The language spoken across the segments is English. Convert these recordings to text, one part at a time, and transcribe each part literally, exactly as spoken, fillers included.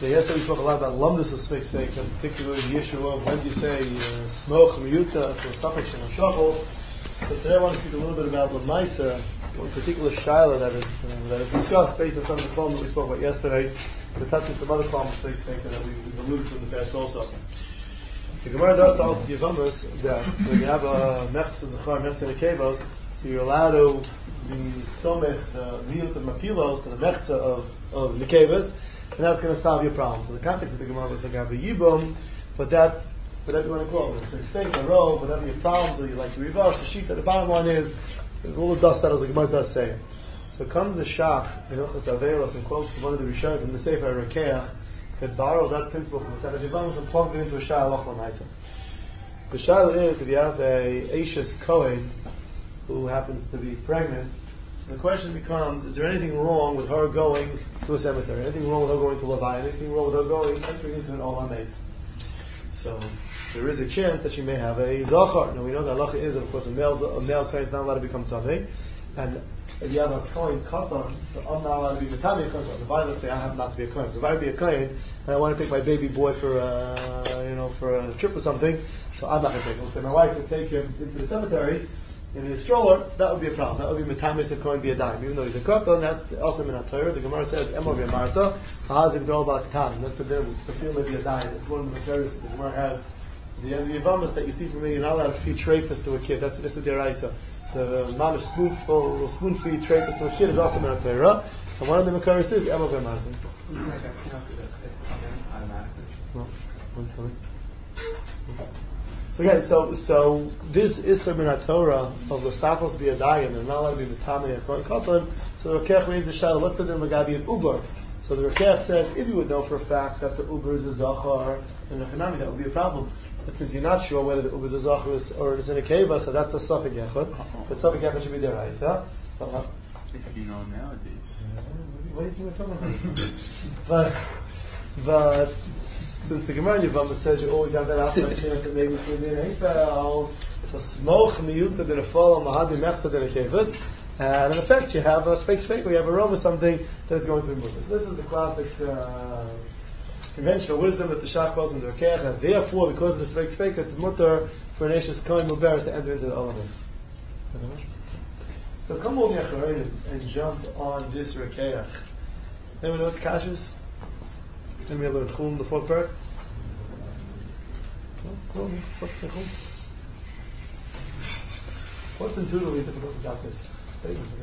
Yeah, yesterday we spoke a lot about lumdus of Sfeik Sfeik, and particularly the issue of when do you say smoch, miyuta, for suffix and shachol. So today I want to speak a little bit about Lamaisa, one particular shaila that is, uh, that is discussed based on some of the problems that we spoke about yesterday, but touching some other problems of Sfeik Sfeik that we, we've alluded to in the past also. The Gemara does also give us that when you have a mechza zachar, mechza nekevos, so you're allowed to be somech, the miyut of mapilos, to the mechza of, of nekevos, and that's going to solve your problem. So the context of the Gemara was the Gabi Yibum, but that, whatever you want to call it, the extent, the row, whatever your problems, or you like to reverse, the sheet, the bottom line is, all the dust settles, the Gemara does say. So comes the Shach, in Hilchas Avelos, and quotes from one of the Rishonim from the Sefer Rekeach, that borrowed that principle from the Sefer Yibum and plugged it into a Shah Lachlan Haisa. The Shah is, if you have a Ashes Kohen, who happens to be pregnant, the question becomes, is there anything wrong with her going to a cemetery? Anything wrong with her going to Levi? Anything wrong with her going, entering into an Olam Mace? So, there is a chance that she may have a Zachar. Now we know that halacha is, of course, a male, a male Kohen is not allowed to become Tameh. And if you have a Kohen Katan, so I'm not allowed to be the Tameh Kohen. Levi, let's say I have not to be a Kohen. If I be a Kohen, and I want to take my baby boy for a, you know, for a trip or something, so I'm not going to take him. Let's say my wife could take him into the cemetery, in his stroller, so that would be a problem. That would be metamis of Kohen be a dime. Even though he's a katan, that's also in Torah. The Gemara says, Emor v'yamarta, ha'azim dol ba'katan. That's the difference. Safir may be a dime. It's one of the materials that the Gemara has. The end of the Yavamas that you see from me, you're not allowed to feed treifas to a kid. That's this is the deraisa. The mamish spoonful, spoon feed treifas to a kid is also in Torah. And one of the Makaris is Emor v'yamarta. Isn't that that's not it's automatically? No. What's it coming? So again, so so this is the min Torah of the safos biyadayim and not allowed to be mitame according to Katan. So the Rekech raises the shadow. What's the din magabi of Uber? So the Rekech says if you would know for a fact that the Uber is a zachar and a chanami, that would be a problem. But since you're not sure whether the Uber is a zachar or it is in a keva, so that's a suffix yechud. But suffix yechud should be there, right? So, if you know nowadays, what do you think we're talking about? but but. Since the Gemara Yevamah says you always have that outside chance that maybe it's going to be an Eifel, so smoch miyuta than a fall on mahadi mechza than a kevis, and in effect you have a Sfeik Sfeik, or you have a row of something that is going to remove it. So this is the classic uh, conventional wisdom that the Shach calls in the Rekech, and therefore because of the Sfeik Sfeik, it's mutter for an Ashes Kohen Muberes to enter into the Olamis. So come over here and jump on this Rekech. Anyone know what the Kash is? Then we have a Chum, the fourth part. What's intuitively difficult about this statement?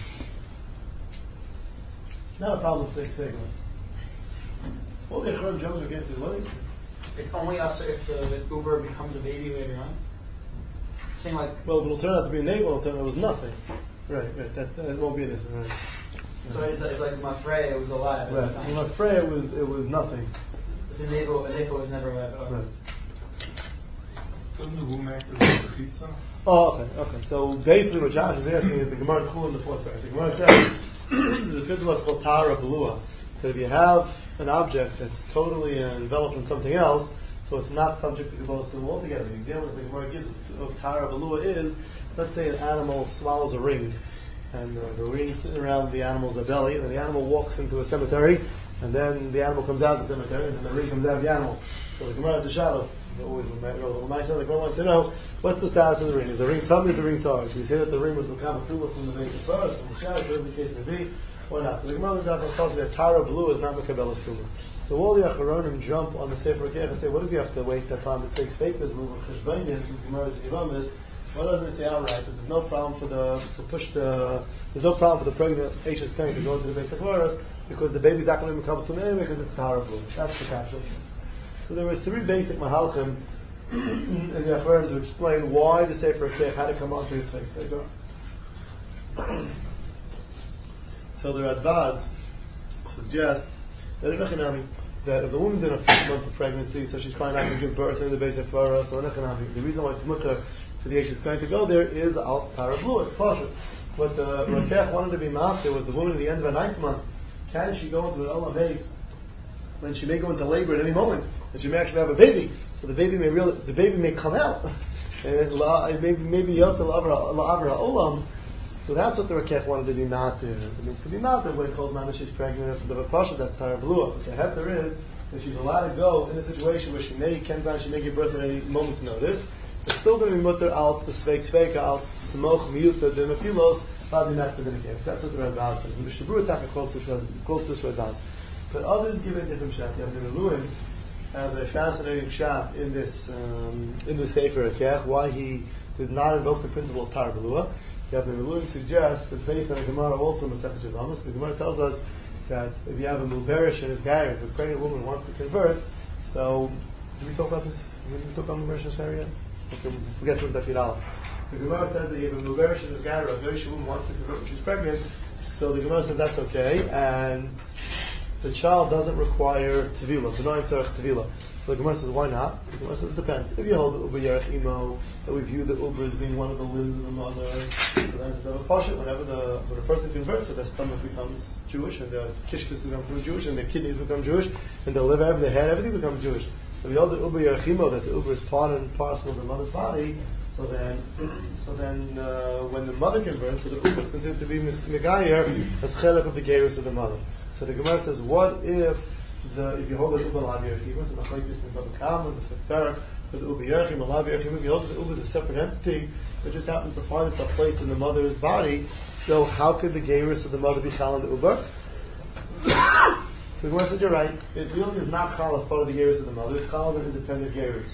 Not a problem with Sfeik Sfeik. All the Echron jumps against his leg. It's only us if the Uber becomes a baby later on. Saying like, well, if it'll turn out to be a navel, it'll turn out it was nothing. Right, right. That, that won't be this. Right. So it's, it's like Mafreya, it was alive. Right. Mafreya it was it was nothing. So Nevo, Nevo was never alive. Oh. Right. Doesn't the womb act as the pizza? Oh, okay, okay. So basically, what Josh is asking is the Gemara Chul in the fourth part. The Gemara says the principle is called Tara Belua. So if you have an object that's totally uh, enveloped in something else, so it's not subject to Kabbalah's Tum altogether. The example that the Gemara gives of Tara Belua is, let's say an animal swallows a ring. And uh, the ring is sitting around the animal's belly, and then the animal walks into a cemetery, and then the animal comes out of the cemetery, and then the ring comes out of the animal. So the Gemara has a shadow. Always, my son, the Gemara wants to know, what's the status of the ring? Is the ring tum, is the ring tar? Should we say that the ring was Mekama Tula from the base of first, from the shadow, whatever the case may be, or not? So the Gemara tells us that Tara Blue is not Mekabelas Tula. So all the Acharonim jump on the Sefer Rekech and say, what does he have to waste that time? It takes faith as move of Cheshbainis, and the Gemara's Yivamis. Why doesn't it say outright that there's no problem for the to push the there's no problem for the pregnant Ashes Kohen to go into the base of Horus because the baby's not going to become to anyway because it's horrible. That's the kasha. So there were three basic mahalchim in the Acharonim to explain why the Sefer Rekech had to come onto his face. So the Radvaz suggests that that if the woman's in a fifth month of pregnancy, so she's probably not going to give birth in the base of Horus, so the reason why it's mutter for the Ashes Kohen to go there is al Tara Blue. It's partial. What the Rekech wanted to be mapped was the woman at the end of a ninth month. Can she go into an Olam base when she may go into labor at any moment, and she may actually have a baby? So the baby may really, the baby may come out, and maybe maybe Yotze La'avra Olam. So that's what the Rekech wanted to be not to. It means to be not when it calls Mama she's pregnant. That's the Pasha. That's Tara Blue. What the heter is that she's allowed to go in a situation where she may, Kenzan, she may give birth at any moment's notice, it's still going to be mutter als the sveik sveika, als smoch miuta, the mefilos, Badi Matzah Dinikav. That's what the Ramban says. And Mishnah Berurah Taka quotes this Ramban. But others give it a different shot. You have the Meluim has a fascinating shot in this um, in the Sefer Ekech, why he did not invoke the principle of Tar Belua. You have the Meluim suggests that based on the Gemara also in the Sefer Yevamos, the Gemara tells us that if you have a Mulberish in his Gair, if a pregnant woman wants to convert, so did we talk about this? Did we talk about Mulberish in this area? Okay, forget to Daf Yidalef. The Gemara says that you have a Mulberish in his Gair, a very woman wants to convert when she's pregnant, so the Gemara says that's okay, and the child doesn't require Tevila, B'nai Tzarech Tevila. So the Gemara says, why not? The Gemara says it depends. If you hold the Uber Yerech Imo, that we view the Uber as being one of the limbs of the mother, so then it's never Pasha. Whenever the when a person converts, so their stomach becomes Jewish, and their kishkas become Jewish, and their kidneys become Jewish, and their liver, their head, everything becomes Jewish. So we hold the Uber Yerech Imo, that the Uber is part and parcel of the mother's body. So then, so then, uh, when the mother converts, so the Uber is considered to be Megayer as chelek of the Gerus of the mother. So the Gemara says, what if the if you hold the Uber Lavi Yerchim, it's not like this in Bava Kama, the fifth parak, the Uber Yerchim, the Lavi Yerchim, if you hold that the Uber is a separate entity that just happens to find itself placed in the mother's body, so how could the Gerus of the mother be Chal in the Uber? The Gemara said, you're right, it really is not Chal as part of the Gerus of the mother, it's Chal as an independent Gerus.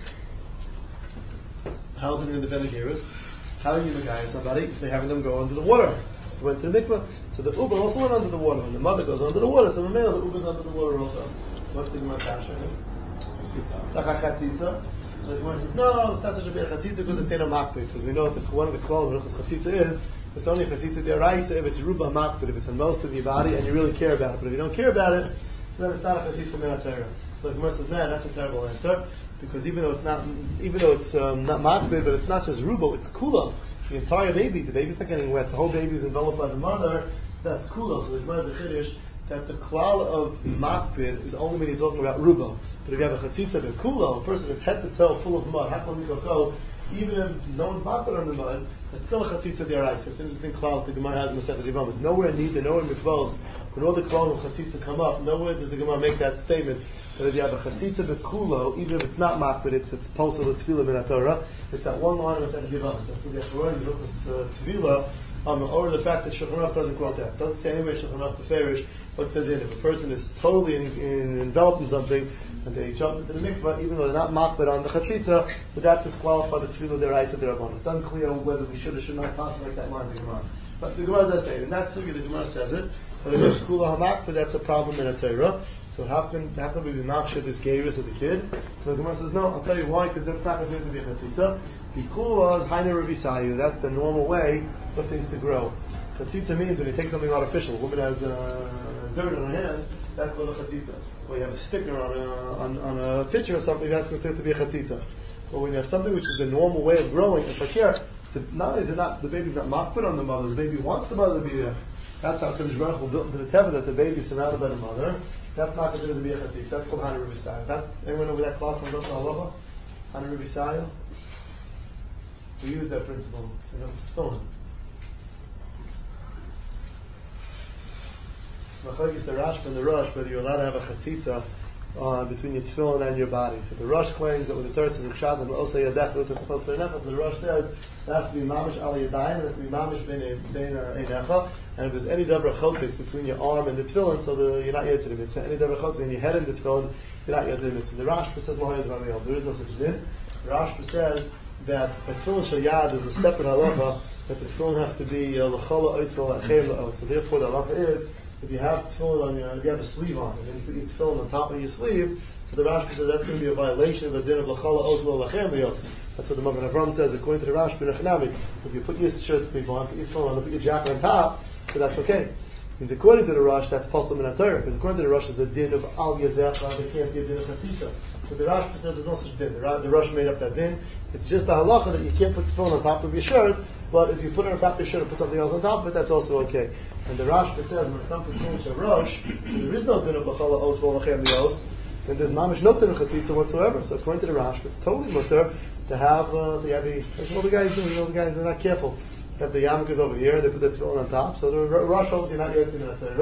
How is it an independent Gerus? How are you the guy somebody? They're having them go under the water. They went to the mikvah. So the Uber also went under the water. When the mother goes under the water, so the male, the Uber's under the water also. What's the Gemara kasha? It's like a chatzitza. So the Gemara says, no, it's not such a big chatzitza because it's in a makbid. Because we know that the one of the klal of chatzitza is, it's only chatzitza deraisa if it's ruba makbid, if it's in most of your body and you really care about it. But if you don't care about it, so then it's not a chatzitza minatayra. So the Gemara says, no, that's a terrible answer. Because even though it's not, even though it's um, not makbid, but it's not just ruba, it's kula. The entire baby, the baby's not getting wet. The whole baby is enveloped by the mother. That's kula. So the Gemara is a chiddush that the klal of makbid is only when you're talking about ruba. But if you have a chatzitza, the kula, a person is head to toe full of mud. Hakol mikol, even if no one's makbid on the mud, it's still a chatzitza deraisa. It's an interesting klal that the Gemara has in the Sefer Yevamos. Nowhere in Nida, nowhere in Mitvos, when all the klal of chatzitza come up, nowhere does the Gemara make that statement. That if you have a chatzitza bekulo, even if it's not makbid, it's it's posel the tefillah min haTorah. It's that one line of the Sefer Yevamos. That's what the Yeshua you look this tefillah um, over the fact that Shulchan Aruch doesn't quote that. It doesn't say anyway Shulchan Aruch beferish. What's the din? If a person is totally in, in, enveloped in something and they jump into the mikvah, even though they're not makbid on the chatzitza, would that disqualify the tefillah deraisa derabbanan? It's unclear whether we should or should not pass like that line in the Gemara. But the Gemara does say it, and that's the Gemara says it. But if it's kula hamakbid, that's a problem in a Torah. So how can how can we be makshir this gerus of the kid? So the Gemara says, no, I'll tell you why, because that's not considered to be a chatzitza. Because haina revisayu, that's the normal way for things to grow. Chatzitza means when you take something artificial. A woman has uh, dirt on her hands, that's called a chatzitza. Or you have a sticker on a, on, on a picture or something, that's considered to be a chatzitza. But when you have something which is the normal way of growing, it's like here, the, not only is it not, the baby's not makbid on the mother, the baby wants the mother to be there. That's how Kadosh Baruch Hu built into the teva that the baby is surrounded by the mother. That's not considered to be a chatzitza. That's called Hana Revisayu. That anyone over that clock from Dosa Halacha? Hana Revisayu? We use that principle. You know, it's fun. Machlokes the Rashba and the Rosh, whether you're allowed to have a chatzitza uh, between your tefillin and your body. So the Rosh claims that when the Torah says "Kshadim also yadech with the supposed to nefesh," the Rosh says it has to be mamish al yadayim, it has to be mamish ben einecha, and if there's any dabra chotzik between your arm and the tefillin, so the, you're not yet to the mitzvah. Any dabra chotzik in your head and the tefillin, you're not yet to the mitzvah. The Rashba says lo hayad v'amiyel. There is no such din. The Rashba says that the tefillin shel yad is a separate halacha, that the tefillin have to be l'chola oisel achem la'os. So therefore the halacha is, if you have tefillin on your, if you have a sleeve on, and then you put your tefillin on top of your sleeve, so the Rashba says that's going to be a violation of the din of l'chala ozlo l'chem liyos. That's what the Magen Avram says, according to the Rashba Nechanami. If you put your shirt sleeve on, put your tefillin on, put your jacket on top, so that's okay. Means according to the Rosh, that's possible in a Torah, because according to the Rosh, is a din of al yadecha, they can't give din of chatzitza. So the Rashba says there's no such din. The, the Rosh made up that din. It's just a halacha that you can't put tefillin on top of your shirt, but if you put it on top of your shirt and put something else on top of it, that's also okay. And the Rashba says when it comes to tefillin shel Rosh, there is no din of l'chala ozlo l'chem liyos, and there's mamish no din of chatzitza whatsoever. So according to the Rashba, it's totally mutter to have, uh, so you have the, that's what the guys do, you know, the guys are not careful. You have the yarmulkes over here, they put the tefillin on top, so the Rosh holds you're not yet in the Torah.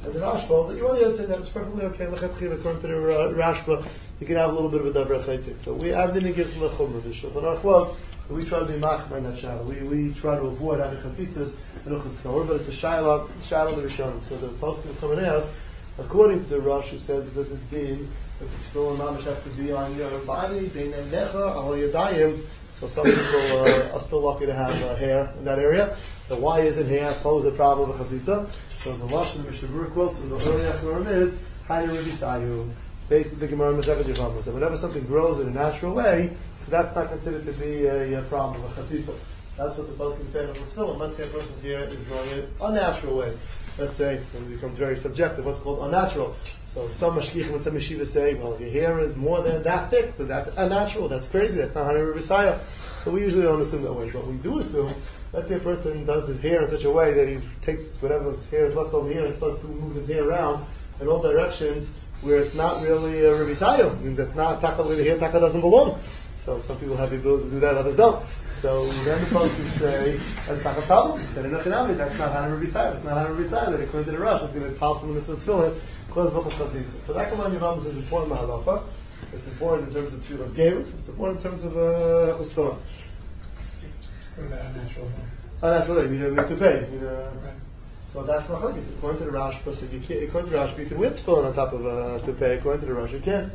And the Rashba holds that you want to say that it's perfectly okay. Lechatchila, according to the Rashba, you can have a little bit of a davar chaytzit. So we have the gives lechumra. The Shulchan Aruch was we try to be machmer in that shadow. We we try to avoid having chatzitzas and uchas tefillah, but it's a shaila shaila the Rishonim. So the post of the Chomeneus, according to the Rosh, who says it doesn't mean that the tefillah mamish have to be on your body, beinei necha, al yadayim. So some people uh, are still lucky to have uh, hair in that area. So why isn't hair pose a problem with chatzitza? So the Lashon of Mishnah Berurah quotes from the early Achronim is Hayir Revisayu. Based on the Gemara Masechet Yevamos, that whenever something grows in a natural way, so that's not considered to be a, a problem with chatzitza. That's what the poskim say in the tefillin. Let's say a person's hair is growing in an unnatural way. Let's say it becomes very subjective. What's called unnatural? So some mashgichim and some yeshivas say, well, if your hair is more than that thick, so that's unnatural. That's crazy. That's not Hayir Revisayu. So we usually don't assume that way. But we do assume. Let's say a person does his hair in such a way that he takes whatever his hair is left over here and starts to move his hair around in all directions where it's not really a revisayo. It means it's not taka where the hair taka doesn't belong. So some people have the ability to do that, others don't. So then the poskim say that's not a problem. Then in Echinami, that's not how to revisayo. It's not how to revisayo. That according to the Rosh, it's going to pass the mitzvah tefillin cause of chatzitza. So that command Yevamos is important mahalacha. It's important in terms of tefillas gerus. It's important in terms of uh, tefillin. Unnatural. Unnatural, you don't need to pay. You know. Right. So that's not like it's according to the Rashba. So you can't, according to the Rashba, you can wear tefillin on top of uh, to pay. According to the Rosh, you can.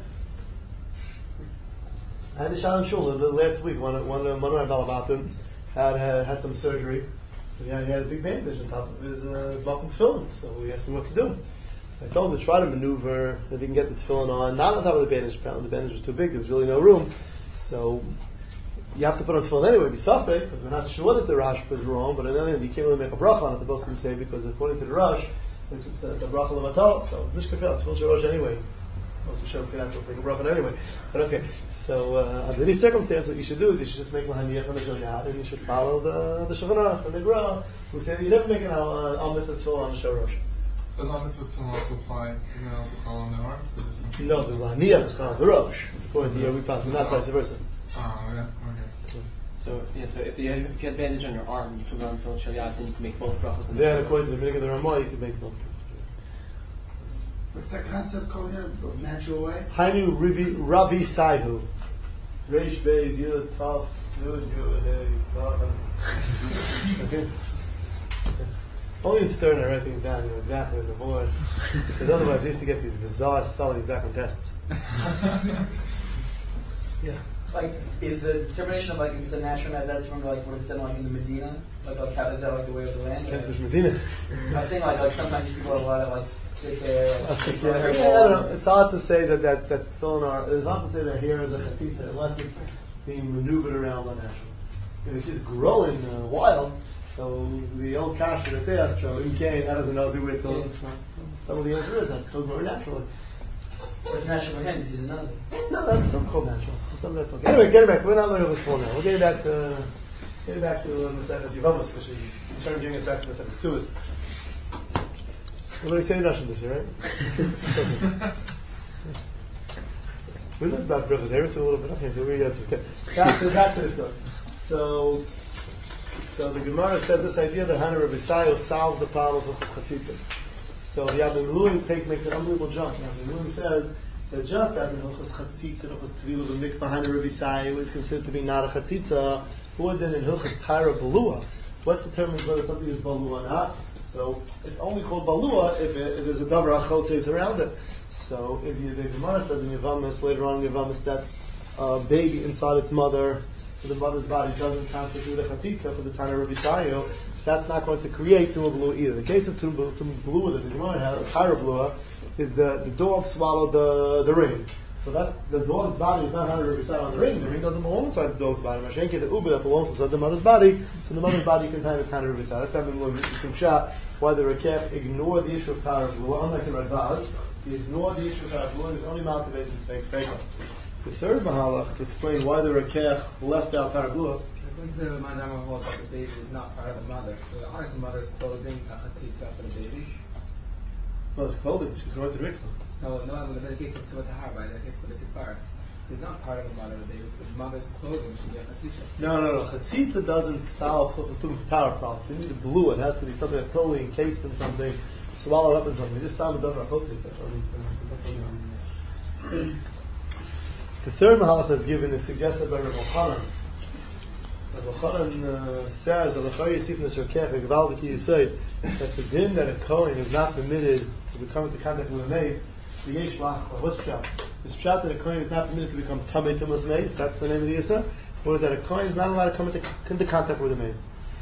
I had a shot in shul last week. One one uh, Manuel Balabatim had uh, had some surgery. He had, he had a big bandage on top of his uh, his balcony tefillin. So we asked him what to do. So I told him to try to maneuver that he can get the tefillin on, not on top of the bandage. Apparently the bandage was too big. There was really no room. So you have to put on tefillin anyway, be safek, because we're not sure that the Rosh was wrong, but on the other hand, you can't really make a bracha on it, the poskim say, because according to the Rosh, it's, it's a bracha levatal, so mishkafel, tefillin Rosh anyway. Most of the say not supposed to make a bracha anyway. But okay, so uh, under any circumstance, what you should do is you should just make lahaniach on the shaliach, and you should follow the the Shulchan Aruch and the Gra, who say that you never make an al uh, mitzvah tefillin on the shorosh. Does al mitzvah tefillin also apply? Isn't it also call on the arms? Or just No, the lahaniach is called the Rosh. According to the we pass, not vice versa. Oh, yeah, okay. So yeah, so if you have, if you had bandage on your arm, you put it on the tefillin shaliach, then you can make both brachos. Then, according to the Minhag of the Ramah, you can make both. What's that concept called here? Of natural way? Hainu Rivi Ravi Saihu. Reish Beis Yud Tav Yud Yud Hey Tav. Okay. Only in Stern I write things down, you know exactly on the board. Because otherwise I used to get these bizarre spelling back on tests. Yeah. Like, is the determination of like if it's a natural, is that from like what it's done like in the Medina? Like, like how is that like the way of the land? Can't wish Medina. I'm saying like like sometimes people have a lot of like thick hair. Like, thick Yeah, hair I don't know. It's hard to say that that that tefillin are. It's hard to say that hair is a chatzitza unless it's being maneuvered around unnatural. If it's just growing uh, wild, so the old kasha that's asked, so in Cain, that doesn't know where it's going. Yeah. Some of the answer is that's still growing naturally. It's natural for him because he's another. No, that's still called natural. It's not that's okay. Anyway, get it back. We're not learning this full now. We're getting back to getting back to um, the Masechtas Yevamos, which is trying to bring us back to the Masechtas Tuas. Nobody say Russian this year, right? We learned about brachos. Harris a little bit. Okay, so we got okay. Back to back to this stuff. So, so the Gemara says this idea that Hana Rabbi Sayo solves the problem of chatzitzas. So the Yabin Lui take makes an unbelievable jump. Yabin Lui says that just as in Hilchos Chatzitza, Hilchos Tvila b'mikvah Hana Rabbi Sayo is considered to be not a chatzitza, who then in Hilchos Tyra Balua, what determines whether something is balua or not? So it's only called balua if, it, if there's a davar achotzeis around it. So if you, the Gemara says in Yevamos later on in Yevamos that uh, baby inside its mother, so the mother's body doesn't constitute a chatzitza for the time of Rabbi Sayo, that's not going to create tumah blua either. The case of tumah blua that the Gemara had, or tyra blua, is the the dog swallowed the the ring. So that's the dog's body is not one hundred percent on the ring. The ring doesn't belong inside the dog's body. Mashenke the uber that belongs inside the mother's body. So the mother's body can time its one hundred percent. That's having a little interesting shot. Why the Rekech ignore the issue of tyra blua, unlike the Radbaz, he ignored the issue of tyra blua and is only motivated in snakes paper. The third mahalach to explain why the Rekech left out tyra blua. According to the Madama holds that the baby is not part of the mother. So the aren't the mother's clothing a chatzitza for the baby? Well, it's clothing. She's going to the mikvah. No, no, in the case of Tzvat Tahar, by the case of the Sikfaris. is not part of the mother. The baby's the mother's clothing should be a chatzitza. No, no, no. Chatzitza doesn't solve Chilchus Power problems. You need a blue. It has to be something that's totally encased in something, swallowed up in something. Just stop and don't Chatzitza. The third mahalach that's given is suggested by Rav Chanan. Rav Chanan uh, says that the din that a Kohen is not permitted to become into contact with a mace, the yesh lach. What's pshat? This pshat that a Kohen is not permitted to become tamei tumas mace. That's the name of the yisur. Or is that a Kohen is not allowed to come into, into contact with a mace?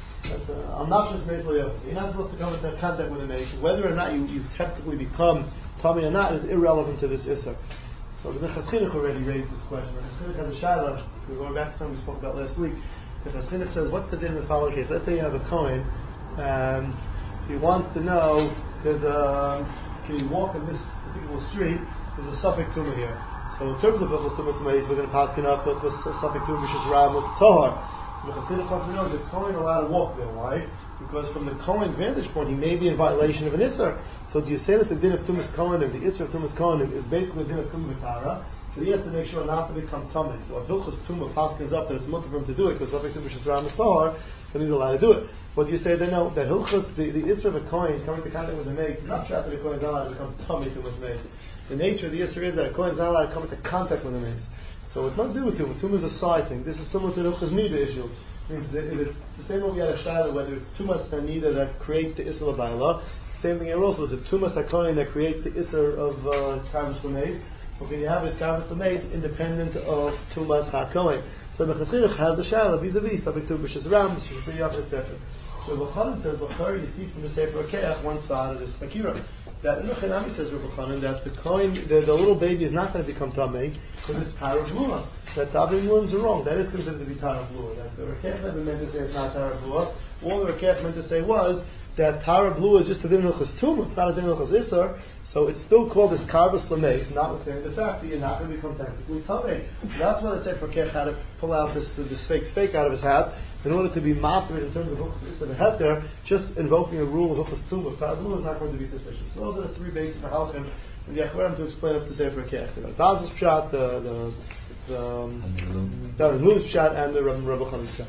I'm not just mace loyal. You're not supposed to come into contact with a mace. Whether or not you, you technically become tamei or not is irrelevant to this yisur. So the Minchas Chinuch already raised this question. The Minchas Chinuch has a shayla. We're going back to something we spoke about last week. The Minchas Chinuch says, what's the din in the following case? Let's say you have a Kohen. Um, he wants to know, there's a, can you walk in this particular street? There's a suffix tumah here. So in terms of Hilchos Tumas Meis, we're going to pass it up with a suffix tumah, which is Ram, was Tohar. So the Chassidic wants to know, is the Kohen allowed to walk there? Why? Because from the Kohen's vantage point, he may be in violation of an Isser. So do you say that the din of Tumas Kohenim, the Isser of Tumas Kohenim, is basically the din of Tumah V'Tara? So he has to make sure not to become Tumah. So if Hilchos Tumah paskins up that it's mutter for him to do it, because suffix tumah is Ram, was Tohar, then he's allowed to do it. What do you say then? No, that Hilchos, the, the Isser of a Kohen coming to contact with a mace, is not trapped that a Kohen is not allowed to become Tumah Tumas Mace. The nature of the Isser is that a Kohen is not allowed to come into contact with a mace. So it's not to do with Tumah. Tumah is a side thing. This is similar to the Hilchos Nida issue. Means is it, is it the same way we had a shayla, whether it's Tumas Tanida that creates the Isser of Ba'ala, same thing here also, is it Tumas HaKohen that creates the Isser of his Karvus L'meis, or can you have his Karvus L'meis independent of Tumas HaKohen? So the Chassidic has the shayla vis-a-vis, subject to B'shis Ram, B'shis Yaf, et cetera. So Rav Chanan says, L'chari, you see from the Sefer HaKeach, one side of this Akira, that in the Chinami says Rav Chanan that the Kohen, the, the little baby is not going to become Tamei, because it's Tara Blua. That the Avim Mulim are wrong. That is considered to be Tara Blua. That the Rekech never meant to say it's not Tara Blua. All the Rekech meant to say was that Tara Blua is just a Din Hilchos Tumah. It's not a Din Hilchos Isser. So it's still called this Karvus L'meis, notwithstanding the fact that you're not going to become technically Tamei. That's why the Sefer Rekech had to pull out this uh, this fake fake out of his hat in order to be mapped in terms of Hilchos Isser and Heter. Just invoking a rule of Hilchos Tumah, Tara Blua is not going to be sufficient. So those are the three basic halachim and the Achvarim to explain up the Sefer Rekech. The Baz's Pshat, the the the um, Luz Pshat, and the Rabbi Chanan Pshat.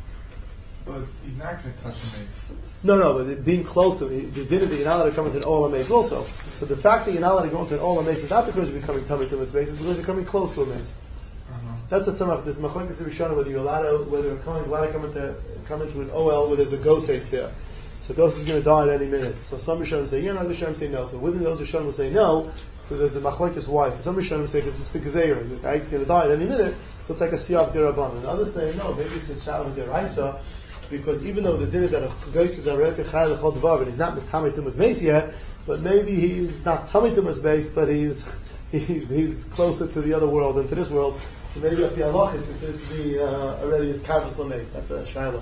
But he's not going to touch a mace. No, no, but it, being close to it, the din is that you're not allowed to come into an Olam mace also. So the fact that you're not allowed to go into an Olam mace is not because you're becoming tummy to its mace, it's because you're coming close to a mace. Uh-huh. That's what some of this Machlokes Rishona, whether you're allowed to, whether a Kohen is allowed to come into come into an O L where there's a goses there. So Goses is going to die at any minute. So some Rishonim say yeah, other Rishonim say no. So within those Rishonim will say no. So there's a machlekes why. So some Rishonim say because it's the gezeira, the guy's going to die at any minute. So it's like a siyach derabban. And others say no, maybe it's a shalom deraisa, because even though the din is that a goses is already chayil lechol dvar, and he's not tamei tumas base yet, but maybe he's not tamei tumas base, but he's he's he's closer to the other world than to this world. So maybe up the halach is considered to be uh, already his karvus l'meis. That's a shayla.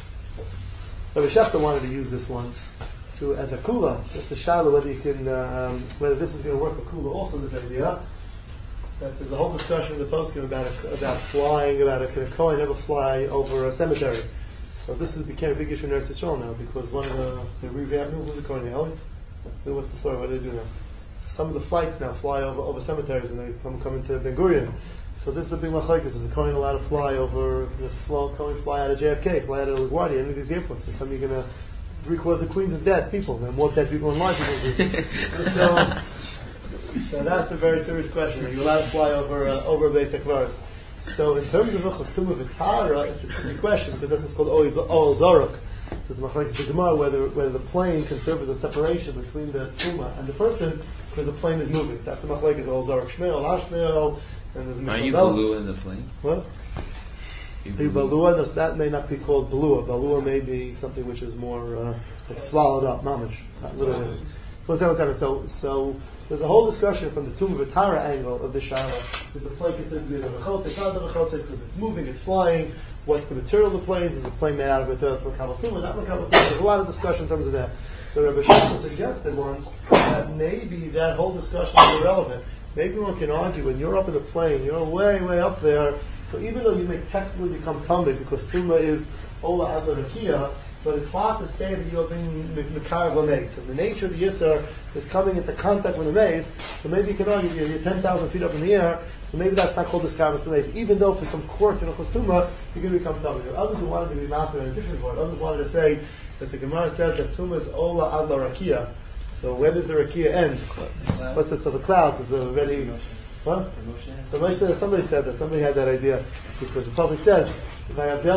Rabbi Shefta wanted to use this once to as a kula. It's a shayla whether you can um, whether this is going to work for kula. Also, this idea that there's a whole discussion in the poskim about about flying, about a, can a Kohen ever fly over a cemetery. So this has became a big issue in Eretz Yisrael now because one of the the revamped who's the Kohen Eli? What's the story? What do they do now? So some of the flights now fly over over cemeteries when they come come into Ben Gurion. So this is a big machlokes. Is a Kohen allowed to fly over the flow? Kohen fly out of J F K, fly out of LaGuardia, any of these airports? Because some you're going to three quarters of Queens is dead people. There are more dead people in life people do. so, so that's a very serious question. Are you allowed to fly over uh, over basic virus? So in terms of Hilchos Tumah V'Tara, it's a tricky question because that's what's called Oel Zaruk. There's machlokes the Gemara whether whether the plane can serve as a separation between the Tumah and the person because the plane is moving. So that's the machlokes Oel Zaruk Shmeil, Lashmeil. Are you balua in the plane? What? You balua? No, so that may not be called balua. Balua may be something which is more uh, like swallowed up, mamish. Literally. What's that? What's that? So, so there's a whole discussion from the Tumah V'Tara angle of the Shaila. Is the plane considered to be the V'chotze, not the V'chotze, because it's moving, it's flying. What's the material of the planes? Is the plane made out of material for Kabbalah Tumah, not for Kabbalah Tumah? There's a lot of discussion in terms of that. So Rabbi Shimon suggested once that maybe that whole discussion is irrelevant. Maybe one can argue when you're up in the plane, you're way, way up there. So even though you may technically become tummy because tumah is ola adla rakia, but it's hard to say that you're being Mekarav L'Meis. If the nature of the Yisr is coming into contact with the maze, so maybe you can argue you're, you're ten thousand feet up in the air, so maybe that's not called Mekarav L'Meis. Even though for some quirk in a Chostuma, you're going to become Tumah. There are others who wanted to be Master in a different word. Others wanted to say that the Gemara says that Tumah is Ola Ad La Rakia. So where does the Rakia end? What's it? So the clouds is already... What? So Moshe said, somebody said that, somebody had that idea, because the Pasuk says, that's the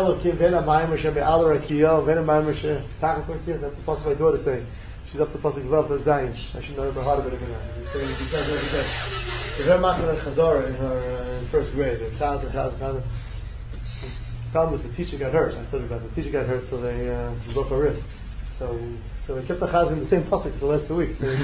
Pasuk my daughter saying. She's up to Pasuk Vav for Zayin. I should know her heart a bit again. She's saying she says every day. She's very machmir and Chazorah in her uh, first grade. There are thousands and thousands and thousands. The problem is the teacher got hurt. I told you about it. The teacher got hurt, so they uh, broke her wrist. So, so they kept the Chazor in the same Pasuk for the last two weeks. They,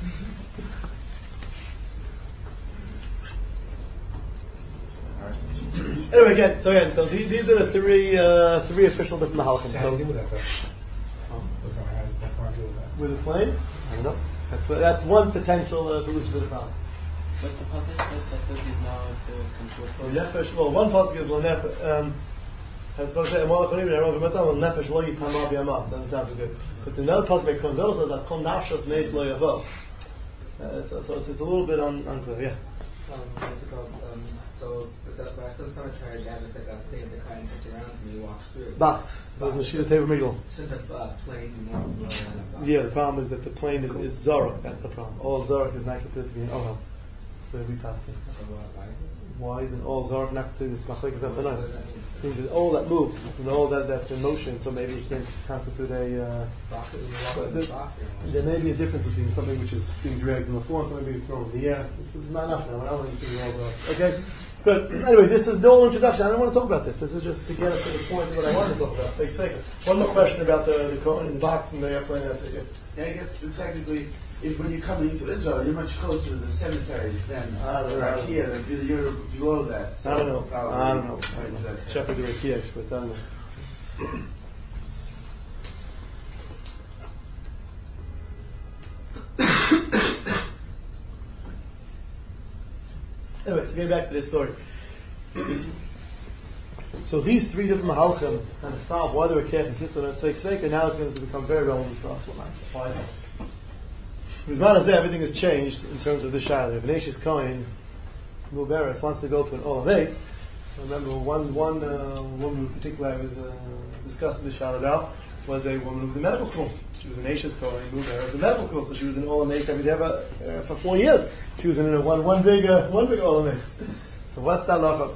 Anyway, again, so again, so these, these are the three uh, three official different halachim. So how do you deal with that though? Oh. How does that deal with that? With a plane? I don't know. That's what, that's one potential uh, solution to the problem. What's the pasuk that, that says he's now to control? Well, nefesh. Well, one pasuk is l'nefesh. Um, as opposed to say, "Amal achonim ne'eron v'metal l'nefesh lo yitama b'yamav." Doesn't sound too good. But the another pasuk by Kondel says that kol nafshos neis lo yavo. So, so it's, it's a little bit un, unclear. Yeah. Um, what's it called? Um, so, but, the, but some sort of try to it's like that thing that the kind puts around him and he walks through. Box. Doesn't the Shita Teva Migdal? Shouldn't the uh, plane be more, more than a box? Yeah, the problem is that the plane is, is Zorok. That's the problem. All Zorok is not considered to be an Ohel. Where we pass it. So why is it? Why isn't all Zorok not considered as Machlek as What Aftanah? does that mean? Means that all that moves and all that that's in motion, so maybe it can constitute a. Uh, Box, when you walk but in the the- box, you're in one. there may be a difference between something which is being dragged on the floor and something being thrown in the air. This is not enough now. I don't want to see all Zorok. Okay? Good. Anyway, this is no introduction. I don't want to talk about this. This is just to get us to the point of what I wanted to talk about. Fake fake. One more question about the the, co- the box and the airplane. That's it. Yeah, I guess technically, if when you're coming into Israel, you're much closer to the cemetery than I don't know. Rakia. Like, you're below that. So I don't know. probably- I don't know. I don't know. That's- Check with the Reiki experts. I don't know. Anyway, so getting back to this story. So these three different mahalchim kind of solve why the Rekiach insisted on Sveik Sveika. Now it's going to become very relevant for us. Why is that? With Manazeh, everything has changed in terms of the Shiloh. If Ignatius Cohen, Muberes, wants to go to an Olam Vase, so remember one one uh, woman in particular I was uh, discussing the Shiloh about was a woman who was in medical school. She was an Ignatius Cohen, Muberes in medical school, so she was in Olam Vase every day of, uh, for four years. She was in a one one big uh, one big Olam Vase. So what's that law?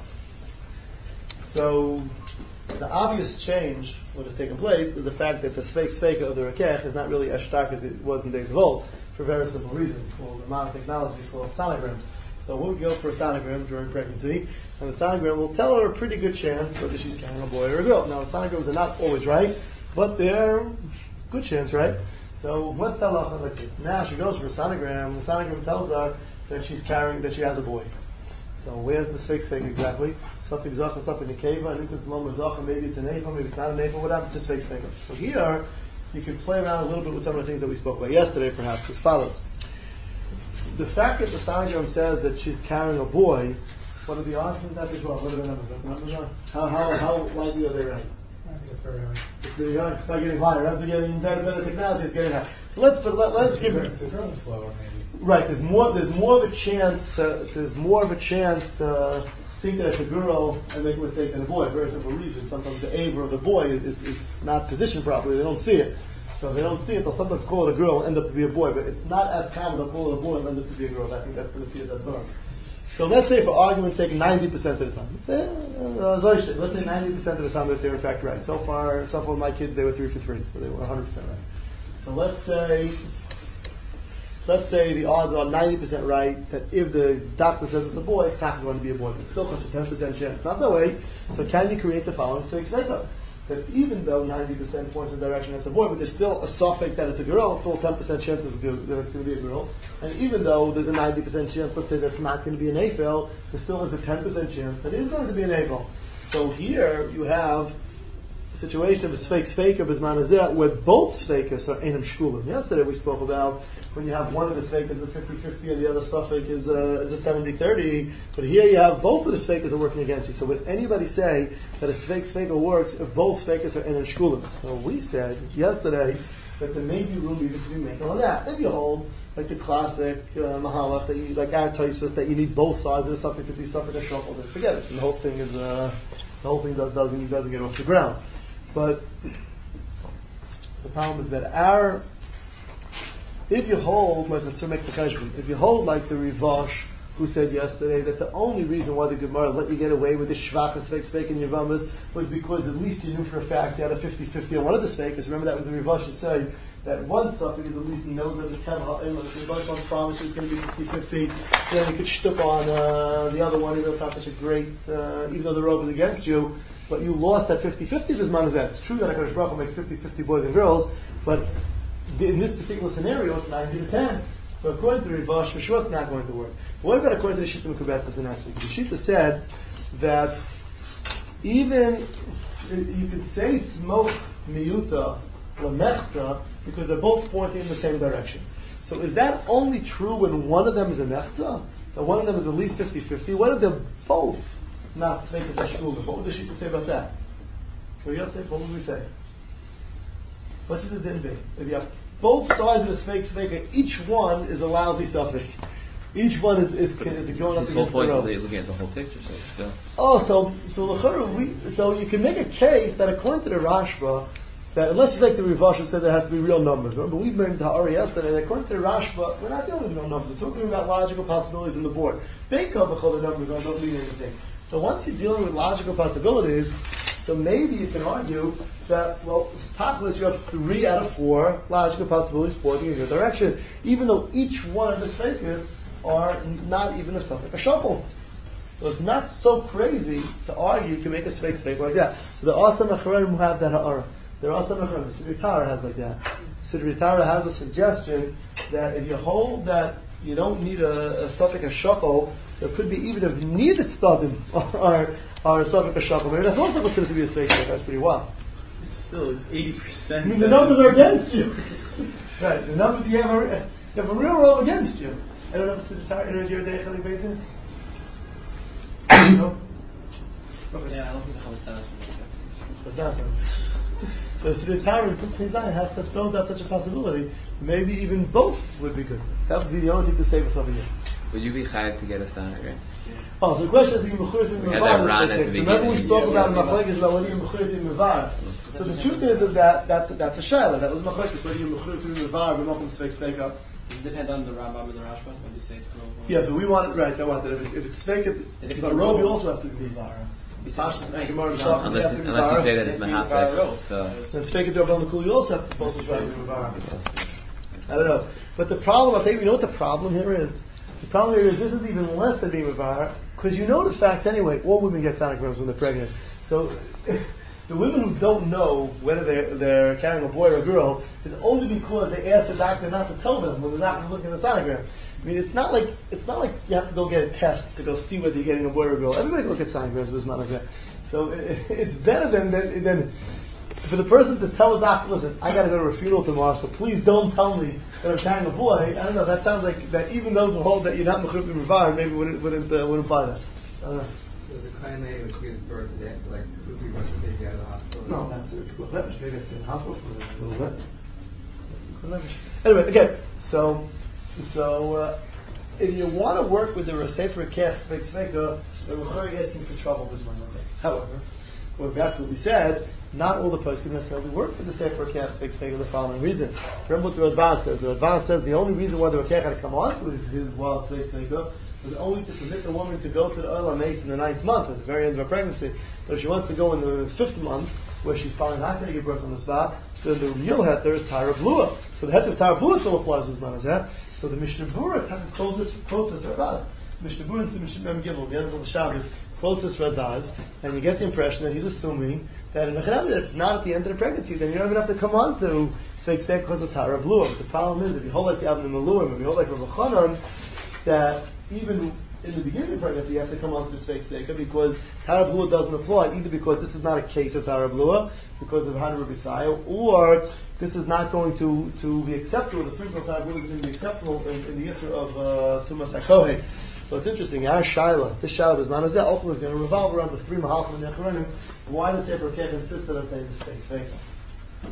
So the obvious change, what has taken place, is the fact that the Sveik Sveika of the Rekech is not really as stark as it was in days of old, for very simple reasons, for the modern technology, for sonograms. So we'll go for a sonogram during pregnancy, and the sonogram will tell her a pretty good chance whether she's carrying a boy or a girl. Now, the sonograms are not always right, but they're a good chance, right? So what's the halacha like this? Now she goes for a sonogram, the sonogram tells her that she's carrying, that she has a boy. So where's the Sveik Sveika exactly? Sufik Zacha, Sufik Nekeva, and into Tzlom Zacha, maybe it's a Nefa, maybe it's not a Nefa, what happened to Sveik Sveika? So here, you can play around a little bit with some of the things that we spoke about yesterday, perhaps, as follows. The fact that the sonogram says that she's carrying a boy, what are the odds in that as well? What are the numbers? What the numbers are? How, how, how likely are they right? I think it's very high. It's very high. It's not getting higher. As they're getting better, better technology, it's getting higher. So let's, but let, let's give it. It's a girl slower, maybe. Right, there's more. There's more of a chance to. There's more of a chance to think that it's a girl and make a mistake than a boy. For very simple reason. Sometimes the aver of the boy is, is not positioned properly. They don't see it, so they don't see it. They'll sometimes call it a girl and end up to be a boy. But it's not as common to call it a boy and end up to be a girl. I think that's what it is at birth. So let's say, for argument's sake, ninety percent of the time. Uh, let's say ninety percent of the time that they're in fact right. So far, some of my kids, they were three for three, so they were one hundred percent right. So let's say. Let's say the odds are ninety percent right that if the doctor says it's a boy, it's not going to be a boy. But it's still such a ten percent chance. Not that way. So can you create the following? So you say that even though ninety percent points in the direction it's a boy, but there's still a suffix that it's a girl, still ten percent chance that it's going to be a girl. And even though there's a ninety percent chance, let's say that's not going to be an Aphel, there still is a ten percent chance that it is going to be an Aphel. So here you have the situation of a Sveik Sveika Bisman Azeh, where both Sveikas are Einam Shkulim. Yesterday we spoke about when you have one of the Sveikas a fifty-fifty and the other Suffik is a, is a seventy-thirty, but here you have both of the Sveikas are working against you. So would anybody say that a Sveik Sveika works if both Sveikas are Einam Shkulim? So we said yesterday that there may be room even to be making on that. If you hold like the classic uh, Mahalach, that you, like our Tosfos, that you need both sides of the Suffik to be Suffik a shuffle, then forget it. And the whole thing is, uh, the whole thing doesn't, doesn't get off the ground. But the problem is that our, if you hold, like let's make the question, if you hold like the Rivash, who said yesterday that the only reason why the Gemara let you get away with the Shvach, Sveik, Sveik, and Yavamas was because at least you knew for a fact you had a fifty-fifty on one of the Sveikas. Remember that was the Rivash say that one suffix is at least he knows that the Ten Ha'im, if the Rivash on promise is going to be fifty-fifty, then you could shtuck on uh, the other one, even though it's not such a great, uh, even though the rope is against you, but you lost that fifty-fifty Bisman Azeh. It's true that HaKadosh Baruch Hu makes fifty-fifty boys and girls, but in this particular scenario, it's ninety to ten. So according to the Rivash, for sure it's not going to work. But what about according to the Shita Mekubetzes and Esek? The Shita said that even you could say smoke miyuta lemechza because they're both pointing in the same direction. So is that only true when one of them is a mechza? That one of them is at least fifty-fifty? What if they're both not sveikas hashkulim? What would the Shita say about that? Well, Yosef, what would we say? What should the din be? If you have both sides of a sveik sveika, each one is a lousy suffix. Each one is is, is going up His whole against the point rope. is that you're looking at the whole picture, so it's still. Oh, so so l'chara, we so you can make a case that according to the Rashba, that unless you like the Rivash who said there has to be real numbers. Remember, we made the Ha'ari yesterday, that according to the Rashba, we're not dealing with real numbers. We're talking about logical possibilities in the board. Think of the numbers don't mean anything. So once you're dealing with logical possibilities, so maybe you can argue that, well, Tachlis, you have three out of four logical possibilities pointing in your direction, even though each one of the Sveikas are not even a suffix, a shuffle. So it's not so crazy to argue you can make a Sveik Sveik like that. So there are some Acharonim who have that Ha'ara. There are some Acharonim. Siddur Tara has like that. Siddur Tara has a suggestion that if you hold that you don't need a, a suffix, a shuffle, so it could be even if needed Stadim are are a suffix, a shuffle. Maybe that's also considered to be a Sveik Sveik. That's pretty wild. It's still, it's eighty percent. I mean, the numbers are against you. Right, the numbers, you have a, you have a real roll against you. I don't know if Siddur Tara enters your day, Chali Basin. No? Okay. Yeah, I don't think the Chavis does. That's not so. So Siddur Tara and Kuf Zayin has to spells out such a possibility. Maybe even both would be good. That would be the only thing to save us over here. Would you be chayav to get a sign, right? Oh, so the question is, you mechuyat in We had that run at the So remember we beginning. spoke Yeah, about yeah, machlekes about whether you mechuyat in mevar. So the truth is, is that that's a, that's a shaila. That was machlekes whether you mechuyat in mevar b'makom sveik sveika. Does it depend on the Rambam and the Rashba? When you say it's global? Yeah, but we want it right. I want that if it's if it's sveik, If it's but a rov you roll. also have to be mevar. Besides, Pashas right. Gemara No, Shach, Unless, you have to be unless you mevar. say that it's If you mevar mahafek, roll. so. And sveik it on the kul, you also have to post it right in mevar. I don't know, but the problem, I'll tell you, you know what the problem here is. The problem here is this is even less than being mevar because you know the facts anyway. All women get sonograms when they're pregnant, so. The women who don't know whether they're, they're carrying a boy or a girl is only because they asked the doctor not to tell them when the doctor's looking at the sonogram. I mean, it's not like it's not like you have to go get a test to go see whether you're getting a boy or a girl. Everybody can look at sonograms with Bisman. So it, it's better than, than than for the person to tell the doctor, listen, I got to go to a funeral tomorrow, so please don't tell me that I'm carrying a boy. I don't know. That sounds like that even those who hold that you're not mechuyv b'mevar maybe wouldn't wouldn't uh, wouldn't buy that. I don't know. There's a kind lady who gives birth today, like who we rush the baby out of the hospital. No, that's a good leverage. Maybe it's in the hospital for a little bit. That's a good leverage. Anyway, again, so so uh, if you want to work with the Sefer Kech Sveik Sveika, then we're very asking for trouble this one. However, going back to what we said, not all the poskim necessarily work with the Sefer Kech Sveik Sveika for the following reason. Remember what the Radbaz says. The Radbaz says the only reason why the Rakech had to come on to his, his wild Sveik Sveika was only to permit the woman to go to the Olam Mace in the ninth month, at the very end of her pregnancy. But if she wants to go in the fifth month, where she's probably not going to give birth on the spot, then the real heter is Tyra Blua. So the heter of Tyra Blua still applies with Manazah. So the Mishnah Berurah quotes this, quotes this Radbaz. Mishnah Berurah and Mishnah Mem Gimel, the end of the Shabbos, quotes this Radbaz, and you get the impression that he's assuming that in Mechanam, that it's not at the end of the pregnancy, then you don't even have to come on to Sveik Sveik because of Tyra Blua. But the problem is, if you hold like the Avnei Maluim, if you hold like Rav Chanan, that even in the beginning of pregnancy, you have to come on to this fake steika because Tara Blua doesn't apply, either because this is not a case of Tara Blua, because of Hana Rabbisayo, or this is not going to, to be acceptable, the principle of Tara Blua is going to be acceptable in, in the issue of uh, Tumas HaKohen. So it's interesting, our Shaila, this Shaila is Manazeh, ultimately is going to revolve around the three Mahalchim and Necharenim. Why does Sefer Kech insist on saying this fake steika?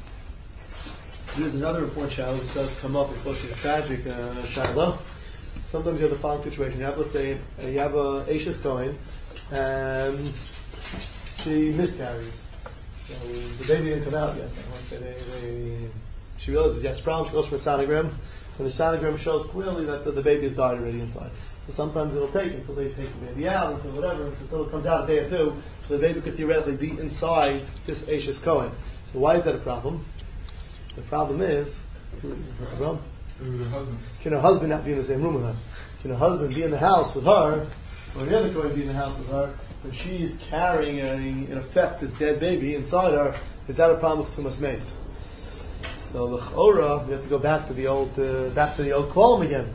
There's another important Shaila which does come up, unfortunately, a tragic uh, Shaila. Sometimes you have the following situation. You have, let's say, uh, you have a Ashes Cohen, and she miscarries. So the baby didn't come out yet. I want to say they, they, she realizes she has a problem. She goes for a sonogram, and the sonogram shows clearly that the, the baby has died already inside. So sometimes it'll take until they take the baby out, until whatever, until it comes out a day or two, so the baby could theoretically be inside this Ashes Cohen. So why is that a problem? The problem is, what's the problem? With her husband. Can her husband not be in the same room with her? Can her husband be in the house with her, or the other Kohen be in the house with her, when she is carrying, a, in effect, this dead baby inside her? Is that a problem with Tumas Meis? So l'chora, we have to go back to the old, uh, back to the old Kolam again.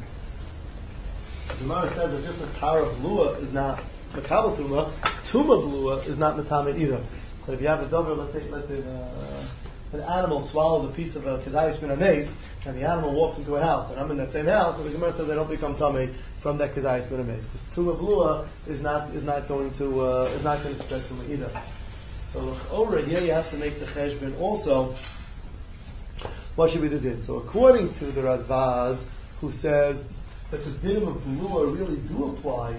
The Gemara says that just as Tara Blua is not Makabel Tuma, Tuma Blua is not Matame either. So if you have a dover, let's say, let's say, uh, an animal swallows a piece of a kazayis min mace, and the animal walks into a house, and I'm in that same house, and the Gemara says they don't become tummy from that kazayis min mace, because tuma blua is not is not going to uh, is not going to spread tuma either. So over here you have to make the cheshbon also. What should be the din? So according to the Radvaz, who says that the din of blua really do apply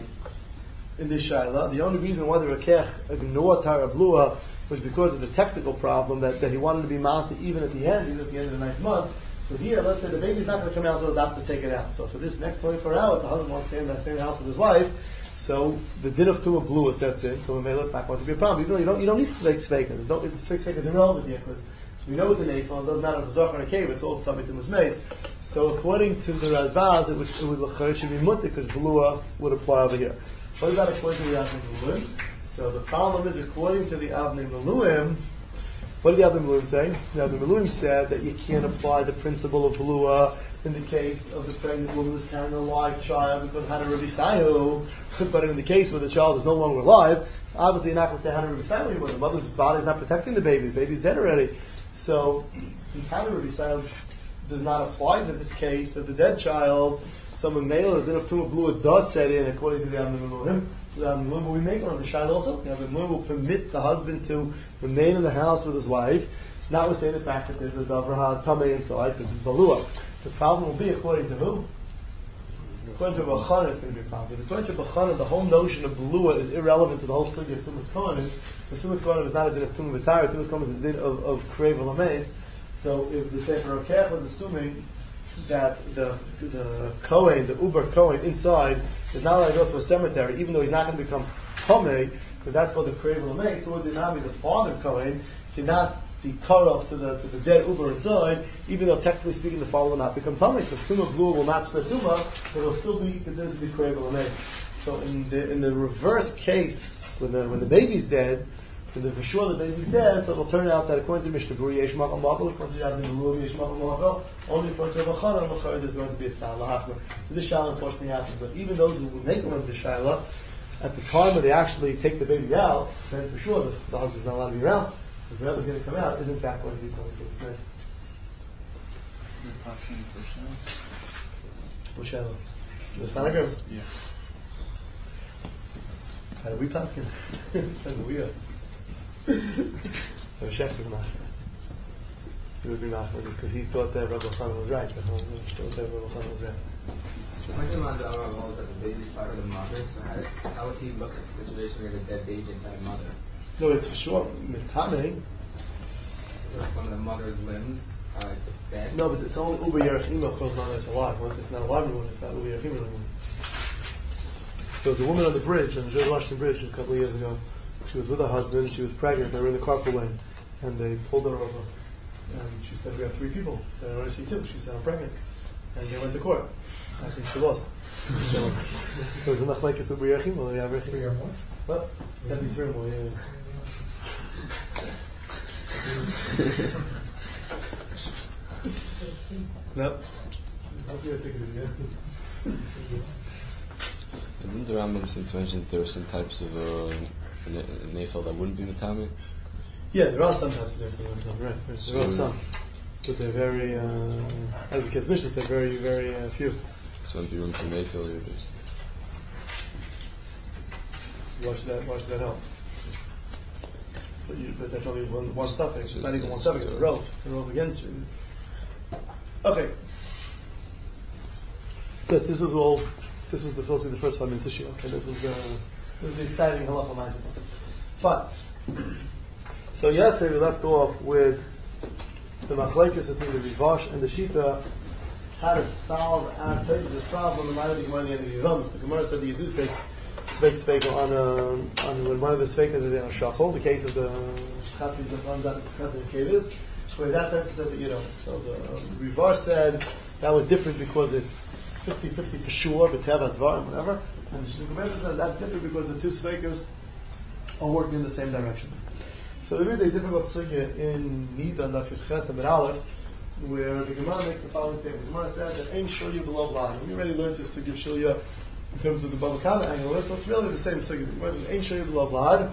in this shaila, the only reason why the Rakech ignored Tara Blua was because of the technical problem that, that he wanted to be mounted even at the end, even at the end of the ninth month. So here, let's say the baby's not going to come out until the doctors take it out. So for this next twenty-four hours, the husband wants to stay in that same house with his wife. So the din of Tumah Blua sets in. So we may it's not going to be a problem. Even though you don't, you don't need Sveik Sveika. There's no, Sveik Sveika is irrelevant here because we know it's an Eiffel. It doesn't matter if it's a Zohar or a cave. It's all Tamid Tumas Meis. So according to the Radvaz, it would, it would, it should be Mutter because Blua would apply over here. What about according to the Avnei Meluim? So the problem is, according to the Avnei Meluim, what did the Avnei Meluim say? The Avnei Meluim said that you can't apply the principle of Blua in the case of the pregnant woman who's carrying a live child because Hana Rabbisayu. But in the case where the child is no longer alive, obviously you're not going to say Hana Rabbisayu anymore. The mother's body is not protecting the baby. The baby's dead already. So since Hana Rabbisayu does not apply to this case of the dead child, someone male, the din of Tumah Blua does set in according to the Avnei Meluim. The Avnei Meluim we make on the child also. The Avnei Meluim will permit the husband to remain in the house with his wife, notwithstanding the fact that there's a davar tamei inside because it's balua. The problem will be according to who? According to Bachana, it's going to be a problem. Because according to Bachana, the whole notion of balua is irrelevant to the whole sugi of Tumas Kohen. Because Tumas Kohen is not a din of Tumah B'tara. Tumas Kohen is a din of, of Krev Lameis. So if the Sefer Rokech was assuming that the the Kohen, the Uber Kohen inside, is not allowed to go to a cemetery, even though he's not going to become Tomei, because that's called the Krev Lameis, so it did not be the father Kohen, cannot be cut off to the to the dead Uber inside, even though technically speaking the father will not become Tomei, because Tumah Blua will not spread Tumah, but it will still be considered to be Krev Lameis. So in the in the reverse case, when the when the baby's dead, and for sure the baby's dead, so it'll turn out that according to Mishnah Berurah, Yesh Makal Makal, according to Avnei Meluim, Yesh Makal Makal, only according to Bachana, Bachana there's going to be a Tzal Lahachmer. So this Shaila unfortunately happens, but even those who would make one of the Shaila, at the time when they actually take the baby out, then for sure the, the husband's not allowed to be around, because whatever's going to come out is in fact going to be coming to the Smith. What Shaila? The sonograms? Yeah. How do we pass him? That's weird. The Shech was not. He would be not just because he thought that Rabbi Khan was right, but he thought that Rabbi Khan was right. My demand of our was that the baby's part of the mother, so how, does, how would he look at the situation where the dead baby inside the mother? No, it's for sure. Mitame. One of the mother's limbs are dead. No, but it's only Uber Yerachim, of course, not that it's alive. Once it's not alive anymore, it's not Uber Yerachim anymore. There was a woman on the bridge, on the George Washington Bridge, a couple of years ago. She was with her husband, she was pregnant, they were in the carpool lane, and they pulled her over. And she said, we have three people. She said, I want to see two. She said, I'm pregnant. And they went to court. I think she lost. So, it was enough like it's a B'yachim, or yeah, Three or more? What? That'd be three or more, yeah. No. I'll see a ticket again. Didn't the Rambam seem to mention that there are some types of uh, nefel that wouldn't be matami? Yeah, there are some types of nefel, right? There are some, but they're very, uh, as the Kes Mishnah said, very, very uh, few. So if you room to nefel, you're just. Why should that? Why should that help? But, you, but that's only one, one suffix. It's not even one suffix. It's a row. It's a row against you. Okay. Good. This was all. This was the, supposed to be the first five minutes issue. Okay. This was, uh, this was the exciting halacha ma'aseh. Fine. So yesterday we left off with the machlekes between the Rivash and the Shita. How to solve our this problem? The minor the Gemara in the Yevamos. The Gemara said that you do say Sveik Sveik on uh, on when one of the Sveikas is in a shachol. The case of the Chatzis that runs out of the Kevis, where that person says that you don't. So the um, Rivash said that was different because it's fifty-fifty for sure, but Teva Dvar and whatever. And the Gemara said that's different because the two Sveikas are working in the same direction. So there is a difficult sugya in Nida and Dafir Ches and Aleph, where the Gemara makes the following statement. The Gemara says that ain't shulya below line. We already learned to sugya shulya in terms of the Baba Kama angle, so it's really the same sugya. The Gemara says ain't shulya below line,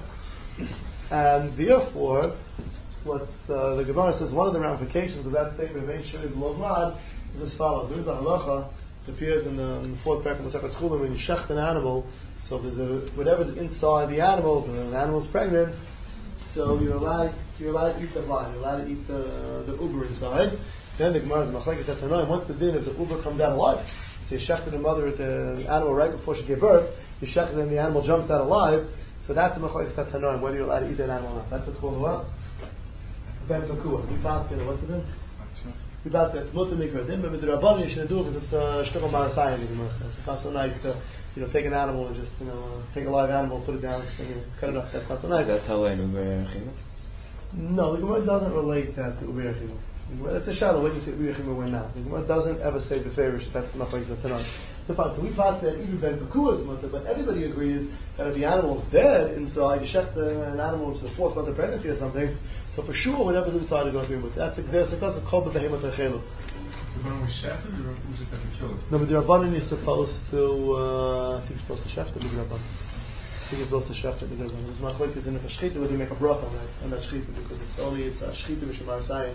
and therefore, what's uh, the Gemara says one of the ramifications of that statement of ain't shulya below line is as follows. There is a halacha that appears in the, in the fourth paragraph of the Second School when you shecht an animal. So if there's a whatever's inside the animal, if the animal's pregnant. So you're allowed, you're allowed to eat the vine, you're allowed to eat the the uber inside. Then the Gemara is machlekes at Tanoim. Once the din, if the uber comes out alive, say shechted the mother at the animal right before she gave birth, you shechted and the animal jumps out alive. So that's a machlekes at Tanoim, whether you're allowed to eat that animal or not. That's what's called what? Ben Bakua. We pass it. What's the din? We pass it. It's mutter mikra din, but with the rabbanon you shouldn't do it because it's a shtuchel marasayim. It's not so nice to. You know, take an animal and just, you know, uh, take a live animal, put it down, and, you know, cut it up. That's not so nice. Is that Talei and Uber Chima? No, the Gemara doesn't relate that to Uber Chima. That's a shadow when you say Uber Chima when not. The Gemara doesn't ever say the favor that's not like that. So fine. So we pass that even Ben Bakua's mutter, but everybody agrees that if the animal's dead inside, you check the, an animal which is the fourth month of pregnancy or something. So for sure, whatever's inside is going to be with. That's exercitas called the behemoth techelu. The one was shafted, or we just have to kill it? No, but the Rabbanan is supposed to, uh, I think he's supposed to shaft the Rabbanan. I think he's supposed to shaft the Rabbanan. It's not quite because in a shchita, whether you make a bracha on that, on that shchita, because it's only, it's a shchita which is marasayim.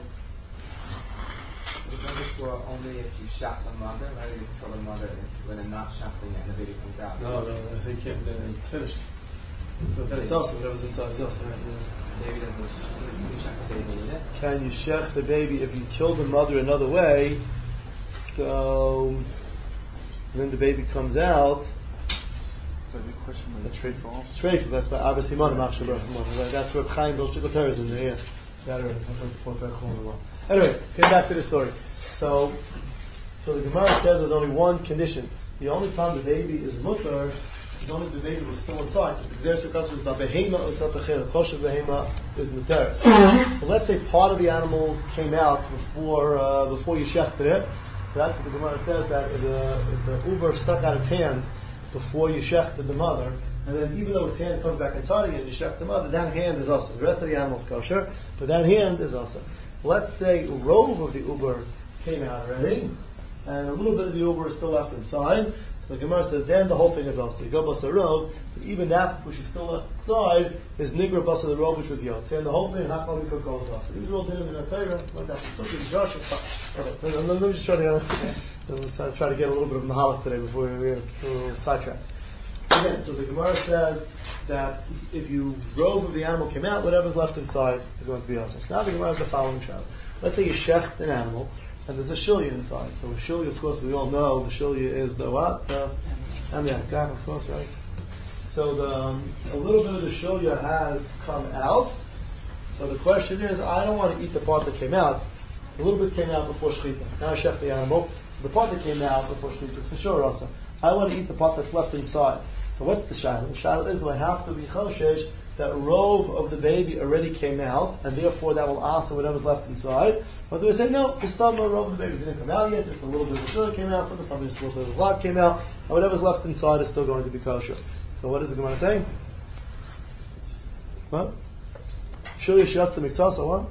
The brothers were only if you shaft the mother, right? You just kill the mother when they're not shafting and the baby comes out. No, no, they can't, uh, it's finished. But then it's also, whatever's inside is also, right? The baby doesn't shaft, you can shaft the baby either. Can you shech the baby if you kill the mother another way? So then the baby comes out. Question about the treifa also. Treifa, that's why obviously Mana Machshav. That's where Chaim Dol Shikotar is in there. Yeah, that already. Anyway, getting back to the story. So, so the Gemara says there's only one condition. The only time the baby is mutter is only if the baby was still inside. Because the Xer Shikotar is the behema or satachel. Kosher behema is mutter. So let's say part of the animal came out before uh, before you shechted it. So that's what the Gemara says, that if the, if the uber stuck out its hand before you shechted the mother, and then even though its hand comes back inside again, you shecht the mother, that hand is also. The rest of the animal is kosher, but that hand is also. Let's say a rove of the uber came out already, and a little bit of the uber is still left inside. So the Gemara says, then the whole thing is also. You go basa rove, but even that which is still left inside is nigra basa the rove which was yotze. And the whole thing, not only could go also. These are all dinim in a Torah, like that. Something Josh is fine. Okay, let me just try to, uh, let's try, try to get a little bit of mahalach today before we get a little sidetracked. Again, so the Gemara says that if you rove of the animal came out, whatever's left inside is going to be also. So now the Gemara has the following shot. Let's say you shecht an animal, and there's a shilya inside. So a shilya, of course, we all know the shilya is the what? The amniak, of course, right? So the, um, a little bit of the shilya has come out. So the question is, I don't want to eat the part that came out. A little bit came out before shechita. Now I shech the animal. So the part that came out before shechita is for sure also. I want to eat the part that's left inside. So what's the shadow? The shadow is, do I have to be choshesh that rove of the baby already came out, and therefore that will answer whatever's left inside? Or do I say, no, just the rove of the baby didn't come out yet, just a little bit of the shilya came out, sometimes just a little bit of the vlog came out, and whatever's left inside is still going to be kosher. So what is the Gemara saying? What? Shilya shiatz the miktsasa, what?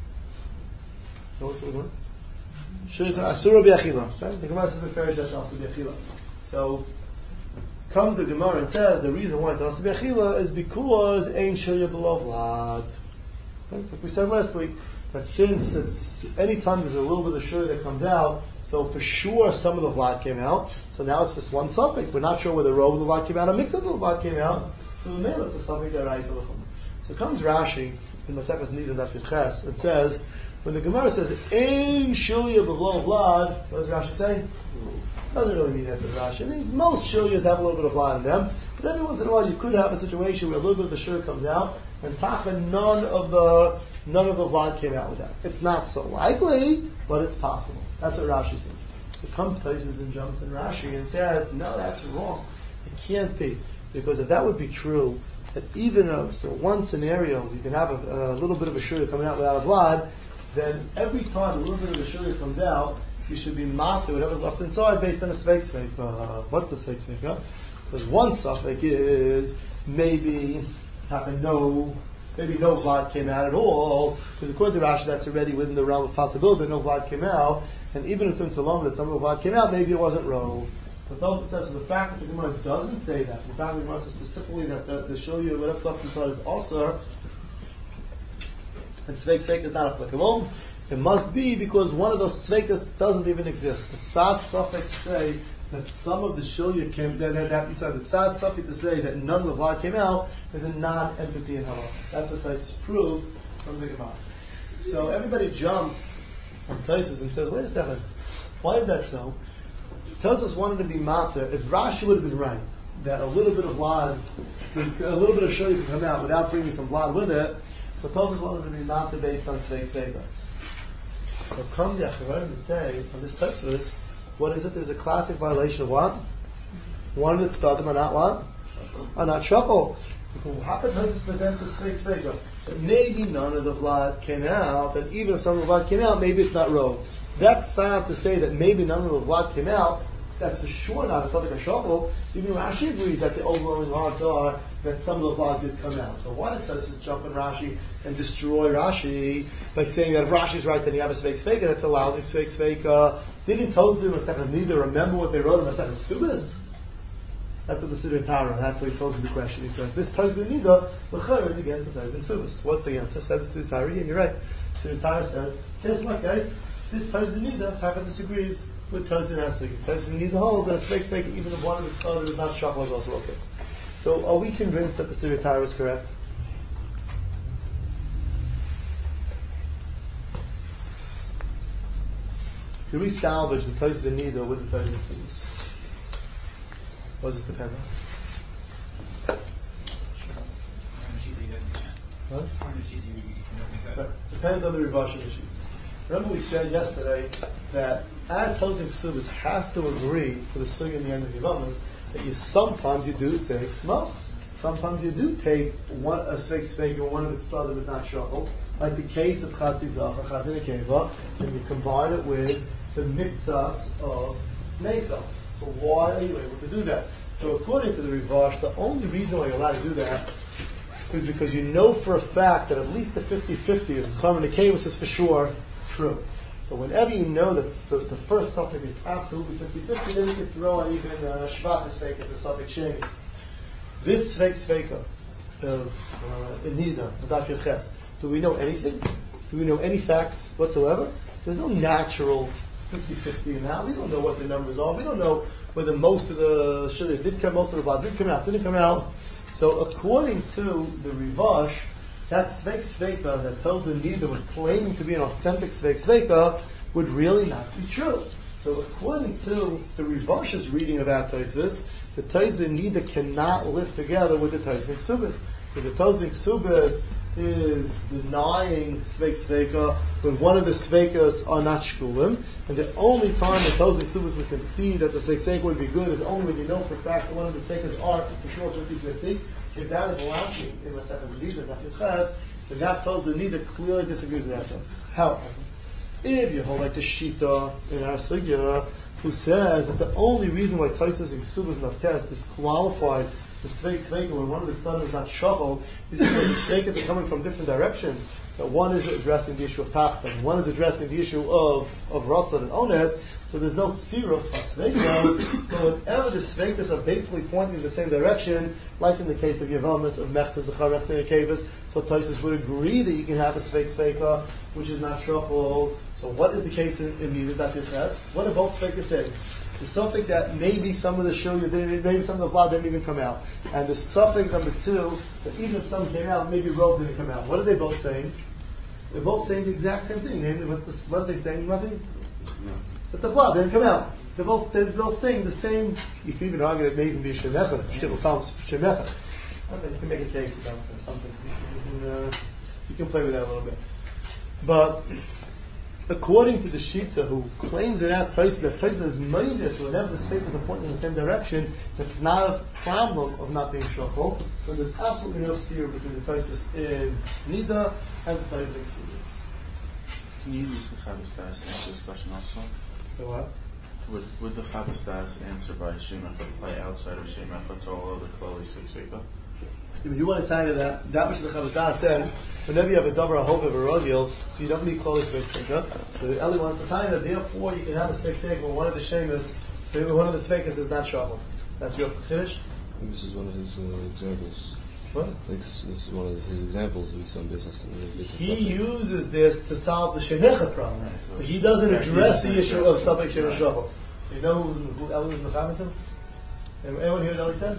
What's the Gemara? Shilya asura b'achila. The Gemara says the ferish that's also b'achila. So, comes the Gemara and says the reason why it's also bechila is because ein shilya below vlad. Like we said last week, that since it's any time there's a little bit of shilya that comes out, so for sure some of the vlad came out. So now it's just one suffix. We're not sure whether row of the vlad came out or mix of the vlad came out. So the male it's a suffix that rises the chum. So comes Rashi in Maseches Nida Daf Ches and says when the Gemara says ein shilya below vlad, what does Rashi say? Doesn't really mean that says Rashi. It means most shilyas have a little bit of vlad in them, but every once in a while you could have a situation where a little bit of the shilya comes out and taka none of the none of the vlad came out with that. It's not so likely, but it's possible. That's what Rashi says. So it comes places and jumps in Rashi and says, no, that's wrong. It can't be. Because if that would be true, that even of so one scenario you can have a, a little bit of a shilya coming out without a vlad, then every time a little bit of the shilya comes out, you should be marked or whatever's left inside based on a sveik sveik. Uh, what's the sveik sveik? Huh? Because one suffix is maybe having no, maybe no vlad came out at all. Because according to Rashi, that's already within the realm of possibility that no vlad came out. And even if it's alone that some of the vlad came out, maybe it wasn't row. But also says, so the fact that the Gemara doesn't say that, the fact that the Gemara says specifically that the, to show you whatever's left inside is also, and sveik sveik is not applicable. It must be because one of those sveikas doesn't even exist. The tzad suffix say that some of the shilya came, that, that, that, sorry, the tzad suffix to say that none of the vlad came out is a non-entity in halakha. That's what Taisus proves from the Gemara. So everybody jumps on Taisus and says, wait a second, why is that so? Taisus wanted to be matir. If Rashi would have been right, that a little bit of vlad, a little bit of shilya could come out without bringing some vlad with it, so Taisus wanted to be matir based on sveik sveika. So come the Acharonim and say, on this Tosfos, what is it? There's a classic violation of what? One that started on not what? On not shuffle. How could Tosfos present the sveik sveika? That maybe none of the vlad came out, and even if some of the vlad came out, maybe it's not row. That's sound to say that maybe none of the vlad came out. That's for sure not a something a shuffle. Even Rashi agrees that the overwhelming odds are that some of the vlad did come out. So why did Tosfos jump on Rashi and destroy Rashi by saying that if Rashi's right, then you have a sveik sveika? That's a lousy sveik sveika. Didn't Tosfos in Maseches Nida remember what they wrote in Maseches Ksubis? That's what the Siddur Tara. That's what he poses the question. He says this Tosfos in Nida l'chayr is against the Tosfos in Ksubis. What's the answer? Says Siddur Tara. And you're right. Siddur Tara says, guess what, guys? This Tosfos in Nida Taka disagrees with Tosfos in Hasik. Tosfos in Nida holds that a sveik sveika, even if one of the started is not shakal, is also okay. So are we convinced that the Siddur Tara is correct? Could we salvage the Tosfos in Nida with the Tosfos in Ksubis? What does this depend on? What? Right. Depends on the Rivasha issue. Remember we said yesterday that our Tosfos in Ksubis has to agree for the sugi in the end of the Yavamas that you sometimes you do say smoke. Sometimes you do take one a sveik sveika or one of its started is not shuffled, like the case of Chatzi Zach or Chatzi Nekeva, and you combine it with the mitzvahs of Neifel. So why are you able to do that? So according to the Rivash, the only reason why you're allowed to do that is because you know for a fact that at least the fifty-fifty of Zchar and Nekeva is for sure true. So whenever you know that the, the first suffix is absolutely fifty-fifty, then you can throw on even uh, Shvat Sveika as a suffix sheni. This sveik sveika of Nida, Daf Yud Ches, do we know anything? Do we know any facts whatsoever? There's no natural fifty-fifty in that. We don't know what the numbers are. We don't know whether most of the shilya did come, most of the blood did come out, didn't come out. So according to the Rivash, that sveik sveika that tells the Nida was claiming to be an authentic sveik sveika would really not be true. So according to the Rivash's reading about Tosfos, the Tosfos in Nida cannot live together with the Tosfos in Ksubis. Because the Tosfos in Ksubis is denying sveik sveika when one of the sveikas are not shkulim, and the only time the Tosfos in Ksubis would concede that the sveik sveika would be good is only when you know for a fact that one of the sveikas are for sure fifty-fifty. If that is lacking in Maseches Nida, Daf Yud Ches, then that Tosfos in Nida clearly disagrees with that Tosfos. However, if you hold like the Shita in our Sugya, who says that the only reason why Tosfos in Ksubis and Avtes disqualified the sveik sveika when one of the studies is not shuffled is because the sveikas are coming from different directions. That one is addressing the issue of tachta, and one is addressing the issue of of ratzon and ones. So So there's no tzira for sveikos, but whenever the sveikos are basically pointing in the same direction, like in the case of Yevamis, of Mechza, Zachar, Mechza, and Kavis, so Tosis would agree that you can have a sveik sveika, which is not shachol. So what is the case in, in the Daf Yitches? What are both sveikas saying? The suffix that maybe some of the shulya didn't, maybe some of the vlad didn't even come out. And the suffix number two, that even if some came out, maybe Rov didn't come out. What are they both saying? They're both saying the exact same thing. Namely, what, the, what are they saying? Nothing? No. But the vlad didn't come out. They're both, they're both saying the same. You can even argue that maybe be shemecha. Shtivel comes shemecha. You can make a case about something. You can, uh, you can play with that a little bit. But according to the Shita, who claims it out Tosis, that Tosis is minded, so whenever the speakers are pointing in the same direction, that's not a problem of not being shachol. So there's absolutely no steer between the Tosis in Nida and the Tosis in Ksubis. Can you use the Chabastas answer this question also? The what? Would, would the Chabastas answer by Shemecha play outside of Shemecha to all other Klali Sveika? If you want to tell you that, that which the Chabastas said, whenever you have a davar, a hope of a rodial, so you don't need Klali Sveika. So the Eli wants to tell you that therefore you can have a Sveika when one of the Shemas, one of the Sveikas is not Shachol. That's your Chiddush? I think this is one of his uh, examples. What? This is one of his examples in some business. In business He subject. uses this to solve the shemecha problem, but he doesn't address the issue of subject shemecha shachol. So you know who, who Eli was mechamed him? Anyone hear what Eli said?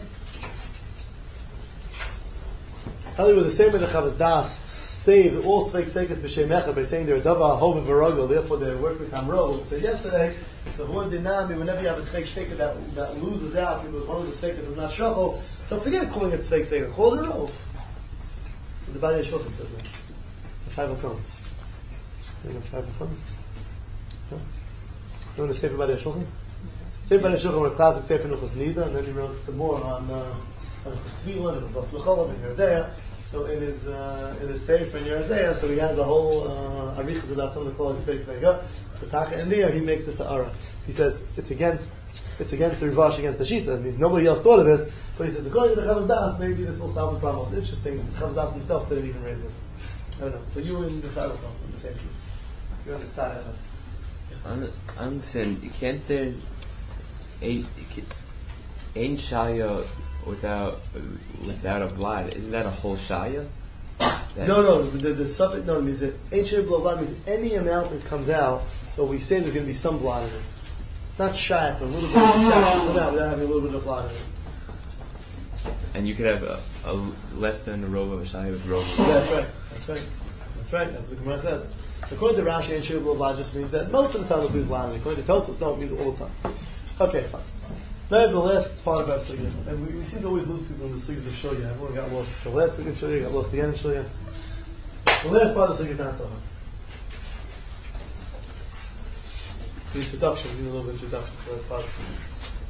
Eli was the same way the Chavas Das saved all sveik sveikas b'shemecha by saying they're a davar hov and v'rogel, therefore their work become rog. We said yesterday. So who dinami? Whenever you have a sveik sveika that that loses out because one of the sveikas is not shachol, so forget calling it sveik sveika. Call it a rog. So the Bali Shulchan says that. The five will come. You know five will come? No? You want to say Bali Shulchan? Say Bali Shulchan were a classic Sefer Nuchas Nida, and then he wrote some more on uh, on Tefillah and Bas Mecholam and Yeridea. So in his uh, in his Sefer in Yeridea, so he has a whole uh, arichas about some of the Klal Sveik Sveika. So Taka in there, he makes this ara. He says it's against it's against the Rivash, against the Shita. It means nobody else thought of this. But he says, according to the Chavas Das, maybe this will solve the problem. It's interesting. The Chavas Das himself didn't even raise this. I don't know. So you and the Chavas on the same sheet. You're on the side of it. I understand. You can't there ain't ain't shaya without without a blot. Isn't that a whole shaya? That no, no. The, the suffix no means that ancient blood means any amount that comes out. So we say there's going to be some blood in it. It's not shy, but a little bit of blood come out without having a little bit of blood in it. And you could have a, a less than a rova of a shaya with rova. Yeah, that's right. That's right. That's right. That's what the Gemara says. So according to Rashi, ancient blood just means that most of the time it'll be blood. According to Tosfos, no, it means all the time. Okay, fine. Now I have the last part of our sugya, and we, we seem to always lose people in the sugyas of Shulya. Everyone got lost the last week in Shulya, got lost again in Shulya. The last part of the sugya is not so hard. The introduction, we need a little bit of introduction to the last part of the sugya.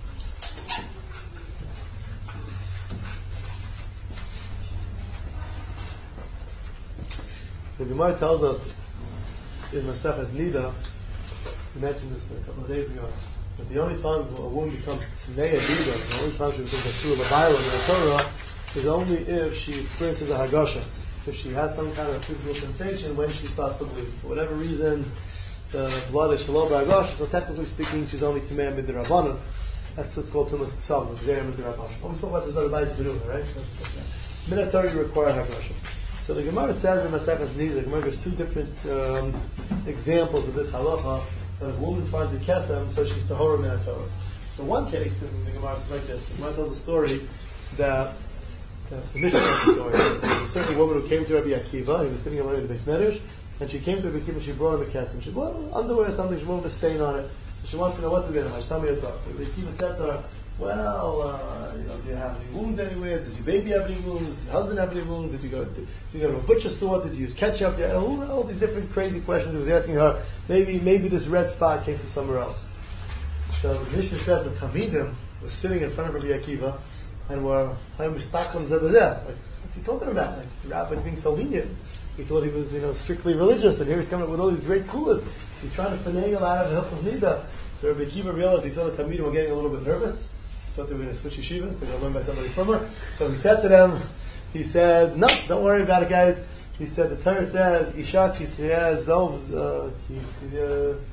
The Gemara tells us in Maseches Nida, we mentioned this a couple of days ago, that the only time a woman becomes Tnei Nida, the only time she becomes a Surah L'Bayla in the Torah, is only if she experiences a Hagasha. If she has some kind of physical sensation when she starts to bleed. For whatever reason, the blood is Shalom B'Hagasha, so technically speaking, she's only Tnei Midrabanan. That's what's called Tumas Ksam, the Tnei Midrabanan. When we spoke about this by the Bayis Benuga, right? Minat Torah, you require Hagasha. So the Gemara says in Maseches Nida, the Gemara gives two different um, examples of this halacha, that if a woman finds a kesem, so she's tahora min Torah. So one case, the, the Gemara is like this. The Gemara tells a story that, uh, the Mishnah tells a story. There was a certain woman who came to Rabbi Akiva, he was sitting alone in the Beis Medrash, and she came to Rabbi Akiva and she brought him a kesem. She brought him underwear or something, she wanted a stain on it. So she wants to know what to get him. Tell me your thoughts. So Rabbi Akiva said to her, well, uh, you know, do you have any wounds anywhere? Does your baby have any wounds? Does your husband have any wounds? Did you go? Did you go to a butcher store? Did you use ketchup? Yeah, all, all these different crazy questions he was asking her. Maybe, maybe this red spot came from somewhere else. So the Mishnah says that Talmidim was sitting in front of Rabbi Akiva and were mistaklim zebazeh. Like, what's he talking about? Like, the rabbi being so lenient. He thought he was, you know, strictly religious, and here he's coming up with all these great kulas. He's trying to finagle out of Hilchos Nida. So Rabbi Akiva realized he saw the Talmidim were getting a little bit nervous. Thought they were going to switch yeshivas, they were going to learn by somebody from her. So he said to them, he said, no, don't worry about it, guys. He said, the Torah says, Isha Kisriya Zov,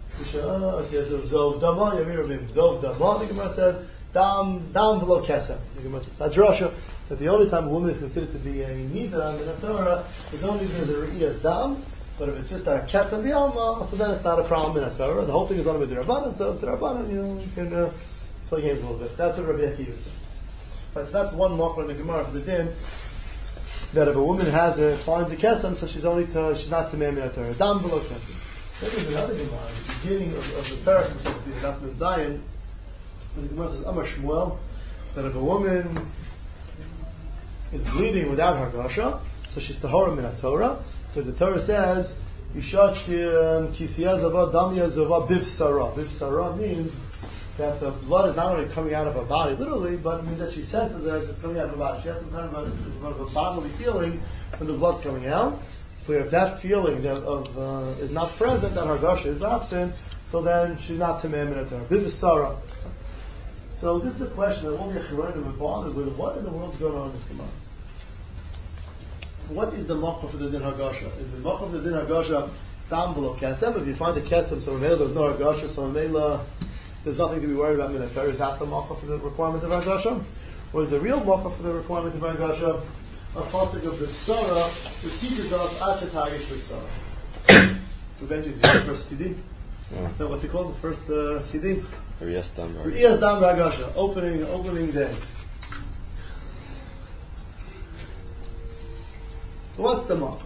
Zov Dama, Yamir Rabim. Zov Dama, the Gemara says, Dam, Dam V'lo Kesem. The Gemara says, Adrasha, that the only time a woman is considered to be a Nida in the Torah is only if there's a Re'iyas Dam, but if it's just a Kesem B'Alma, so then it's not a problem in a Torah. The whole thing is on with the Rabbanan, so the Rabbanan, you know, you can uh, play games a little bit. That's what Rabbi Akiva says. But so that's one mock in the Gemara for the din, that if a woman has a, finds a Kesem, so she's only to, she's not to Mem in a Torah. Dam V'lo Kesem. Then there's another Gemara, at the beginning of, of the Torah, specifically the Daf Mem Zayin, the Gemara says, Amar Shmuel, that if a woman is bleeding without Hargasha, so she's Tahora Min HaTorah, because the Torah says, Yishat Kisiyah Zava Damya Zava Bivsara. Bivsara means that the blood is not only coming out of her body, literally, but it means that she senses that it's coming out of her body. She has some kind of a, of a bodily feeling when the blood's coming out. Where if that feeling of uh, is not present, that Hargasha is absent, so then she's not Tameh Min HaTorah. Bivsara. So this is a question that all the Acharonim are bothered with. What in the world is going on in this Gemara? What is the makah for the din Hargasha? Is the makah for the din Hargasha down below Kesem? If you find the Kesem, so in Mela there's no Hargasha, so in Mela there's nothing to be worried about. Min HaTorah. Is that the makah for the requirement of Hargasha? Or is the real makah for the requirement of Hargasha a fasik of the Psara, which teaches us Achatagish Psara? So Benji, did you the first C D? Yeah. No, what's it called? The first uh, C D? Re'iyas Dam. Re'iyas Dam Hargasha. Opening, opening day. So what's the makah?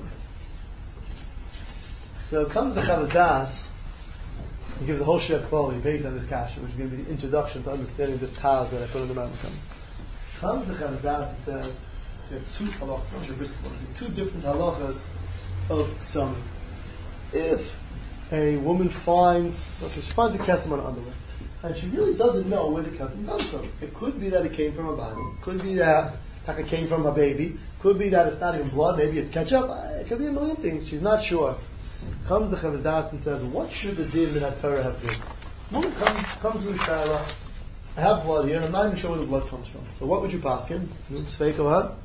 So comes the Chavaz Das. He gives a whole share quality based on this kasha, which is going to be the introduction to understanding this taz that I put in the mountain comes. Comes the Chavaz Das and says there are two halachas, two different halachas of ksami. If a woman finds, let's say she finds a kesem on her underwear, and she really doesn't know where the kesem comes from. It could be that it came from a body. It could be that it came from a baby. Could be that it's not even blood. Maybe it's ketchup. It could be a million things. She's not sure. Comes the Chavaz Das and says, what should the din in Torah have been? Woman comes, comes to the Shaila, I have blood here, and I'm not even sure where the blood comes from. So what would you pass him? Sveika what?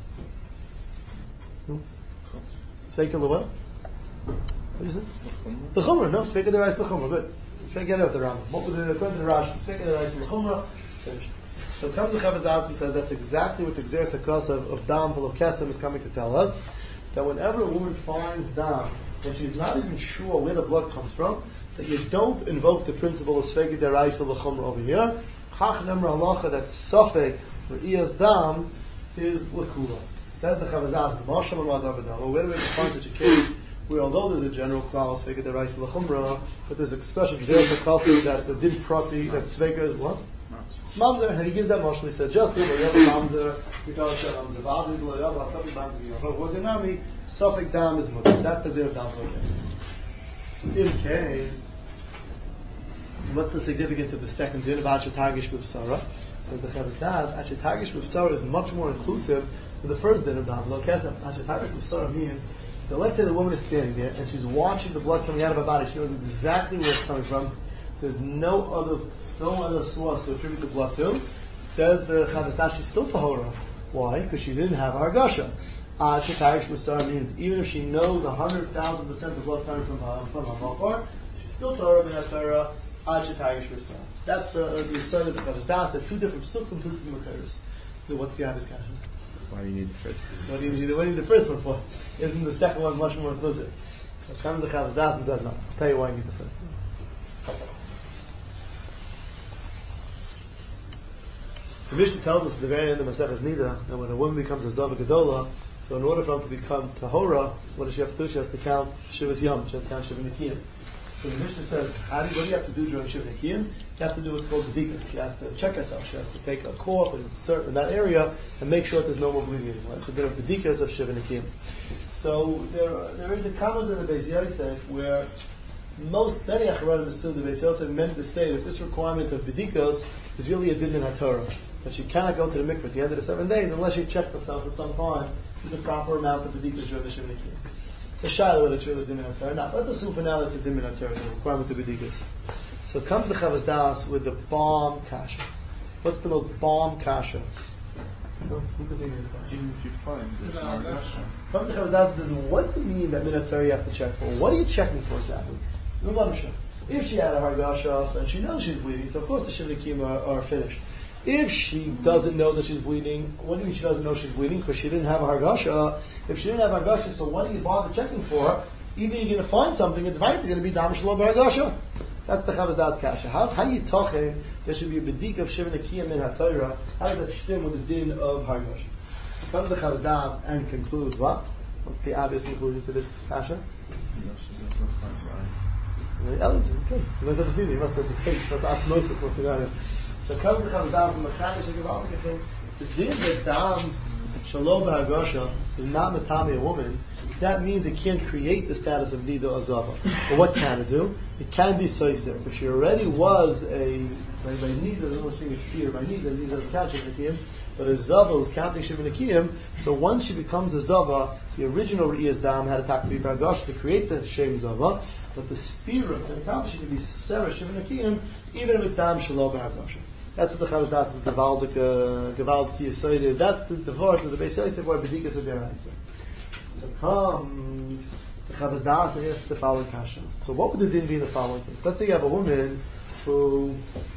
Sveika the what? What is it? The Chumrah. No, Sveika the Rice the Chumrah. Good. Sveika out the Rambam. What would the according to the Rashi? Sveika the Rice the Chumrah. Finished. So comes the Chavaz Das and says that's exactly what the Gzer Sakos of, of Dam full of Kesem is coming to tell us. That whenever a woman finds Dam, and she's not even sure where the blood comes from, that you don't invoke the principle of Sveika the Rice the Chumrah over here. Chach Nemra Halacha that Safek Re'iyas Dam is Lakula. Says the Chavaz Das, Mashal Madavadam. Well, where do we find such a case where, although there's a general clause Sveika the Rice the Chumrah, but there's a special Gzer Sakos that the din prati that Sveika is what? Mamzer, and he gives that mashal. He says, just if you have a mamzer, you can't share mamzer. V'adu b'lo yav, v'asafik mamzer v'yav. V'odinami, safik dam is mutter. That's the din of dam v'lo. So, in Cain, what's the significance of the second din of Achatagish b'psara? So the Chavaz Das, Achatagish b'psara is much more inclusive than the first din of dam v'lo kesem. Achatagish b'psara means that let's say the woman is standing there and she's watching the blood coming out of her body. She knows exactly where it's coming from. There's no other no other source to attribute the blood to. Says the Chavaz Das, she's still tahora. Why? Because she didn't have Hargasha. Ad Shetayish Musar means even if she knows a hundred thousand percent the blood coming from her from her makor, she's still tahora ben Torah. Ad Shetayish Musar. That's the uh, the side of the Chavaz Das. The two different psukim, two different makars. So what's the obvious question? Why do you need the first one? What do you need? What do you need the first one for? Isn't the second one much more inclusive? So comes the Chavaz Das and says, no. I'll tell you why you need the first one. The Mishnah tells us at the very end of Maseches Nida that when a woman becomes a Zava Gedola, so in order for her to become Tahora, what does she have to do? She has to count Shivas Yom. She has to count Shiva Nikiyim. So the Mishnah says, how do you, what do you have to do during Shiva Nikiyim? You have to do what's called Bedikas. She has to check herself. She has to take a cloth and insert in that area and make sure that there's no more bleeding anymore. It's a bit of Bedikas of Shiva Nikiyim. So there, there is a comment in the Beis Yosef where most, many Acharonim assume the Beis Yosef meant to say that this requirement of Bedikas is really a din in HaTorah. That she cannot go to the mikveh at the end of the seven days unless she checked herself at some time with the proper amount of bedikas during the Shiva Nikiyim. It's a shiloh whether it's really din in HaTorah. Now, let's assume for now it's a din in HaTorah, the requirement of bedikas. So comes the Chavaz Das with the bomb kasha. What's the most bomb kasha? No, who could think of this kasha? Even if you find there's no Hargasha. Comes the Chavaz Das and says, what do you mean that min HaTorah you have to check for? What are you checking for exactly? If she had a hargasha and she knows she's bleeding, so of course the Shiva Nikiyim are, are finished. If she doesn't know that she's bleeding, what do you mean she doesn't know she's bleeding? Because she didn't have a hargasha. If she didn't have a hargasha, so what do you bother checking for? Even if you're going to find something, it's right, going to be dam shalom hargasha. That's the Chavaz Das Kasha. How, how you talking? There should be a bedik of Shiva Nikiyim in HaTorah. How does that stem with the din of hargasha? Comes the Chavaz Das and concludes what? What's the obvious conclusion to this Kasha? Very elegant, good. You must have seen it. You must have the case. That's osmosis. Must have gone in. So comes the Chavaz Das from the Chamish and Gevaldik thing. The din that dam shalom hargasha is not metame a woman. That means it can't create the status of Nida or Zava. But what can it do? It can be Soiser. If she already was a, by, by Nida, the little thing is Shir, by Nida, Nida doesn't count Shiva Nikiyim, but a Zava is counting Shiva Nikiyim, so once she becomes a Zava, the original Re'ez Dam had a Takbi Bargash to create the Shem Zava, but the Spira can accomplish it to be Sarah Shiva Nikiyim, even if it's Dam Shalom Bargash. That's what the Chavaz Das is Gevaldik, uh, Gevaldik Yisoid is. That's the divorce of the Beis Yosef where Bedikas of Deraisa. So comes the Chavaz Das and asks the following kasha. So what would the din be in the following case? Let's say you have a woman who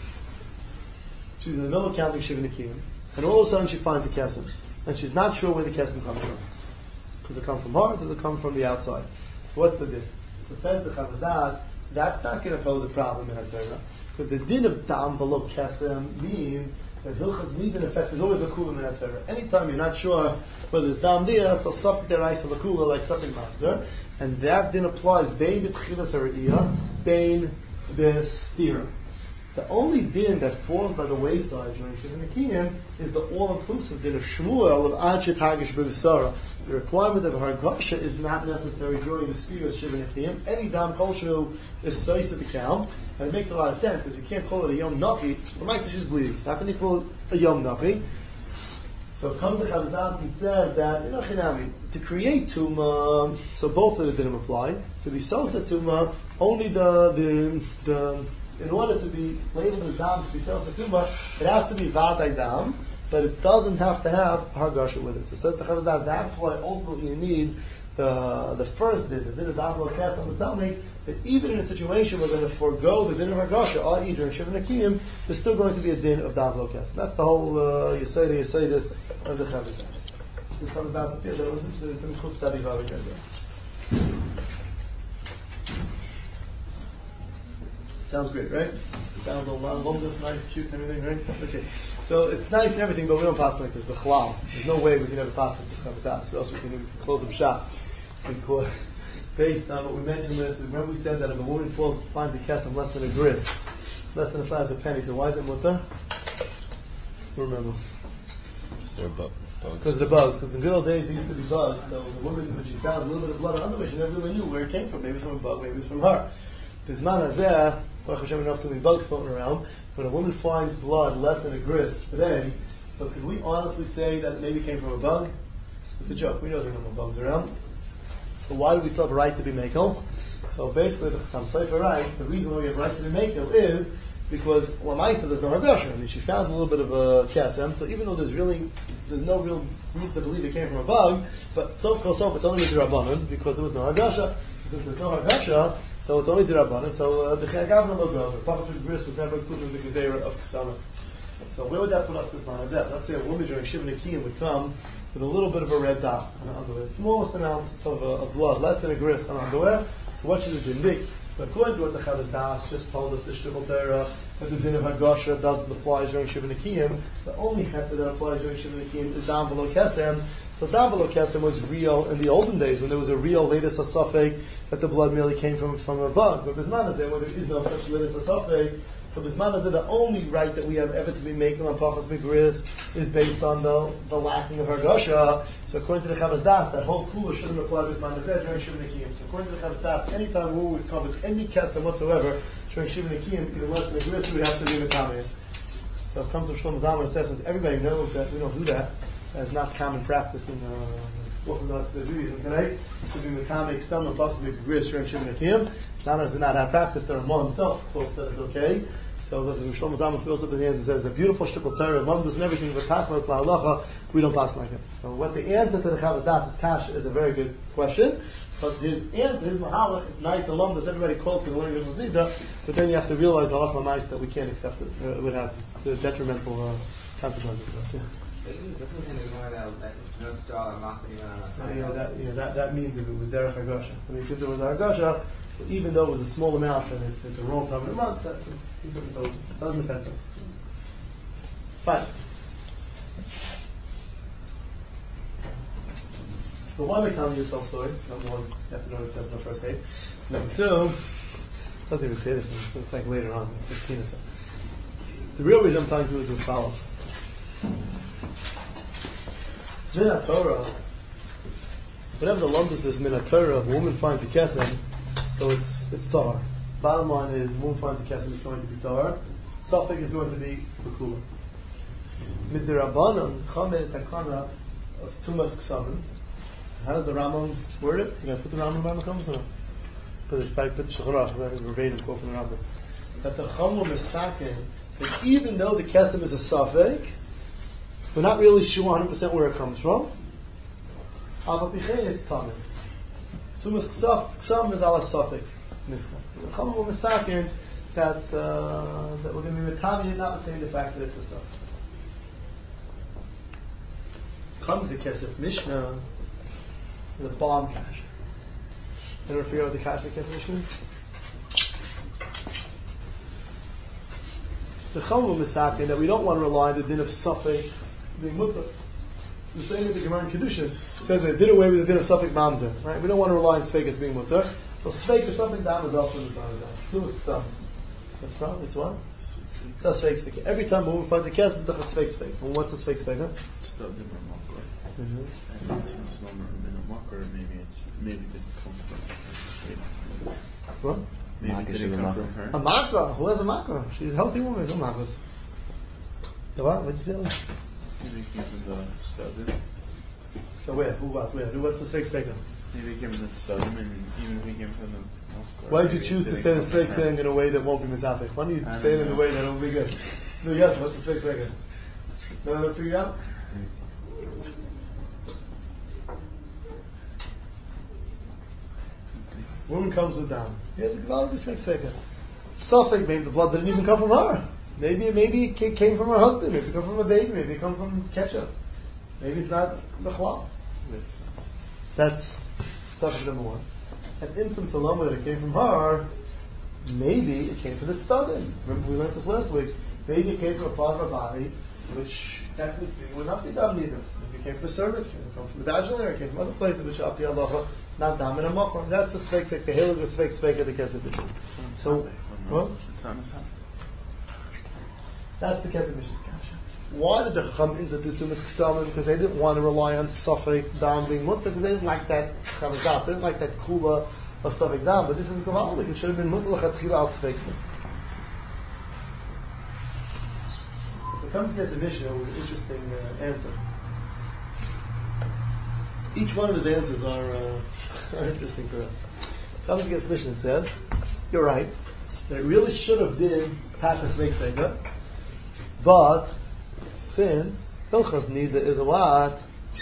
she's in the middle of counting Shiva Nikiyim, and all of a sudden she finds a kesem, and she's not sure where the kesem comes from. Does it come from her? Or does it come from the outside? What's the din? So says the Chavaz Das, that's not going to pose a problem in HaTorah, because the din of dam v'lo kesem means that Hilchas Nida in effect is always a kula in HaTorah. Anytime you're not sure whether it's dam dia, so something deraisa the kula like something mamzer, and that then applies bein b'tchilas hariyah, bein b'stira. The only din that falls by the wayside during Shiva Nikiyim is the all-inclusive din of Shmuel of Anshet Hagish b'Bisara. The requirement of Hargasha is not necessary during the stira of Shiva Nikiyim. Any dam kosher is sois at the count, and it makes a lot of sense because you can't call it a yom naki. The Maisa she's bleeding. So how can you call it a yom naki? So comes the Chavaz Das and says that in Achinami, to create tumah, so both of the dinim apply. To be sosa tumah, only the the the in order to be labeled as dam to be sosa tumah, it has to be vaday dam, but it doesn't have to have hargasha with it. So says the Chavaz Das, that's why ultimately you need the the first din, the din of dam lokas on the tummy. That even in a situation where we're going to forego the din of hargasha, or either in Shiva Nikiyim, there's still going to be a din of dam lokas. That's the whole uh, Yeseda Yesedis of the Chavaz Das. The Chavaz Das appears that was some Chub Tzadi Vav again. Sounds great, right? Sounds all this nice, cute, and everything, right? Okay. So it's nice and everything, but we don't pass like this. B'chlal. There's no way we can ever pass like this Chavaz Das. Or else we can close up shop. Because based on what we mentioned this, remember we said that if a woman falls, finds a kesem less than a gris, less than the size of a penny, so why is it mutter? Remember. They're bu- bugs. Because they're bugs. Because in the good old days, there used to be bugs. So the woman, when she found a little bit of blood on underwear, she never really knew where it came from. Maybe it was from a bug, maybe it was from her. Bisman hazeh, Baruch Hashem, enough to be bugs floating around. When a woman finds blood less than a gris today, so could we honestly say that it maybe came from a bug? It's a joke. We know there are no more bugs around. So why do we still have a right to be mekel? So basically, the Chassam Sofer writes, the reason why we have a right to be mekel is because Lamaisa there's no hargasha. I mean, she found a little bit of a kesem, so even though there's really, there's no real reason to believe it came from a bug, but sof kol sof, it's only D'Rabbanan because there was no hargasha. Since there's no hargasha, so it's only D'Rabbanan. So the Chayagavna lo goes. The Pachas B'Gris was never included in the Gezerah of Ksana. So where would that put us this man? Let's say a woman during Shiva Nikiyim would come with a little bit of a red dot on her underwear, the smallest amount of, uh, of blood, less than a gris on her underwear. So what should it be big? So according to what the Chavaz Das just told us, the Shtichel Torah, that the din of Hargasha doesn't apply during Shiva Nikiyim, the only heta that applies during Shiva Nikiyim is dam v'lo kesem. So dam v'lo kesem was real in the olden days when there was a real latest asafek that the blood merely came from, from a bug. But Bisman Hazeh, when there is no such latest asafek, so Bisman Hazeh, the only right that we have ever to be making on Pachas B'Gris is based on the, the lacking of Hargasha. So according to the Chavaz Das, that whole kula shouldn't apply to Bisman Hazeh during Shiva Nikiyim. So according to the Chavaz Das, anytime we would come with any kesem whatsoever during Shiva Nikiyim, even less than a gris, we would have to be Metameh. So it comes from Shlomo Zalman and says, since everybody knows that we don't do that, that's not common practice in uh, Orthodox Judaism today. To be Metameh, some of Pachas B'Gris during Shiva Nikiyim. Not only does it not have practice, the Ramah himself quotes that it's okay. So the Shlomo Zalman fills up the answer, says a beautiful shtickle Torah, Lamdas and everything, but Tachlis la'alacha, we don't pass like it. So what the answer to the Chavas Das is Kash is a very good question. But his answer, his mahalach, it's nice and Lamdas, everybody calls to the learning of Nida, but then you have to realize halacha nice that we can't accept it. Uh, it would have the detrimental uh, consequences for us. Yeah. Doesn't seem to go out that no straw and machli Uh, you know, that, you know, that, that means if it was derech hagasha. I mean, if there was hagasha, so even though it was a small amount and it's at the wrong time of the month, that's a, he's a, it doesn't affect us. Fine. But why am I telling you this whole story? Number one, you have to know what it says in the first page. Number two, doesn't even say this, it's, it's like later on, fifteen or so. The real reason I'm telling you is as follows. Min Torah, whatever the lumbus is, Min Torah, if a woman finds a kesem, so it's it's tar. Bottom line is, a woman finds a kesem, it's going to be tar. Safek is going to be bekula. Midrabanan, chamed takana of tumas ksamim. How does the Rambam word it? You gotta put the Rambam in the Rambam or no? Put it, put the Shecharach, verbatim quote from the Rambam. That the Chamor Mesaken, that even though the kesem is a safek, we're not really sure one hundred percent where it comes from. But it's tamid. Tumas ksam is ala safek. The Chacham will misakin that uh, that we're going to be metavi, notwithstanding the fact that it's a safek. Comes the Kesef Mishnah, the bomb cash. Ever figure out what the cash of the Kesef Mishnah is? The Chacham will misakin that we don't want to rely on the din of safek being mutter. The same with the Gemara in Kedushin says that it did away with the din of Safek Mamzer. Right? We don't want to rely on Sfeik as being mutter. So Sfeik is something down is also in the Tanazah. That's probably it's what? It's not Sfeik Sfeik. Every time a woman finds a kes, it's like a Sfeik Sfeik. And what's the Sfeik Sfeik? Huh? It's the Dimmer Makar. And it's Dimmer Makar, maybe it's maybe it didn't come from What? Maybe it didn't come from her. A Makra. Who has a Makra? She's a healthy woman. No Makras. What? What did you say? Maybe it came from the Stadim. So where? Who what? Where? Who? What's the Sfeik Sfeik? Maybe it came from the Stadim, and even if it came from the. Why did you choose to say the Sfeik Sfeik in a way that won't be mizafik? Why don't you say it in a way that will be good? No, yes. What's the Sfeik Sfeik? No, no, figure it out. Woman comes with down. Here's a Gavaldi Sfeik Sfeik. Safek, maybe the blood didn't even come from her. Maybe maybe it came from her husband. Maybe it came from a baby. Maybe it came from ketchup. Maybe it's not the chalal. That's subject number one. And infant salama that it came from her, maybe it came from the tzaddim. Remember we learned this last week. Maybe it came from a part of her body, which technically would not be dam nidus. Maybe it came from the cervix. Maybe it came from the vaginal area. It came from other places which are apia halacha, not dam in a makar. That's the sfeik sfeik. The halig was sfeik sfeik of the kesed. So what? It's not as That's the Kesef Mishnah's kasha. Why did the Chacham institute Tumas Ksamim? Because they didn't want to rely on Safek Dam being mutter, because they didn't like that Chamas Das. They didn't like that Kula of Safek Dam. But this is Gavaldik. It should have been mutter l'chatchila al Sfeik Sfeik. So it comes to Kesef Mishnah with an interesting uh, answer. Each one of his answers are, uh, are interesting for us. It comes to Kesef Mishnah and says, you're right, that it really should have been Tachas Sfeik Sfeik. But since Hilchas Nida is a what?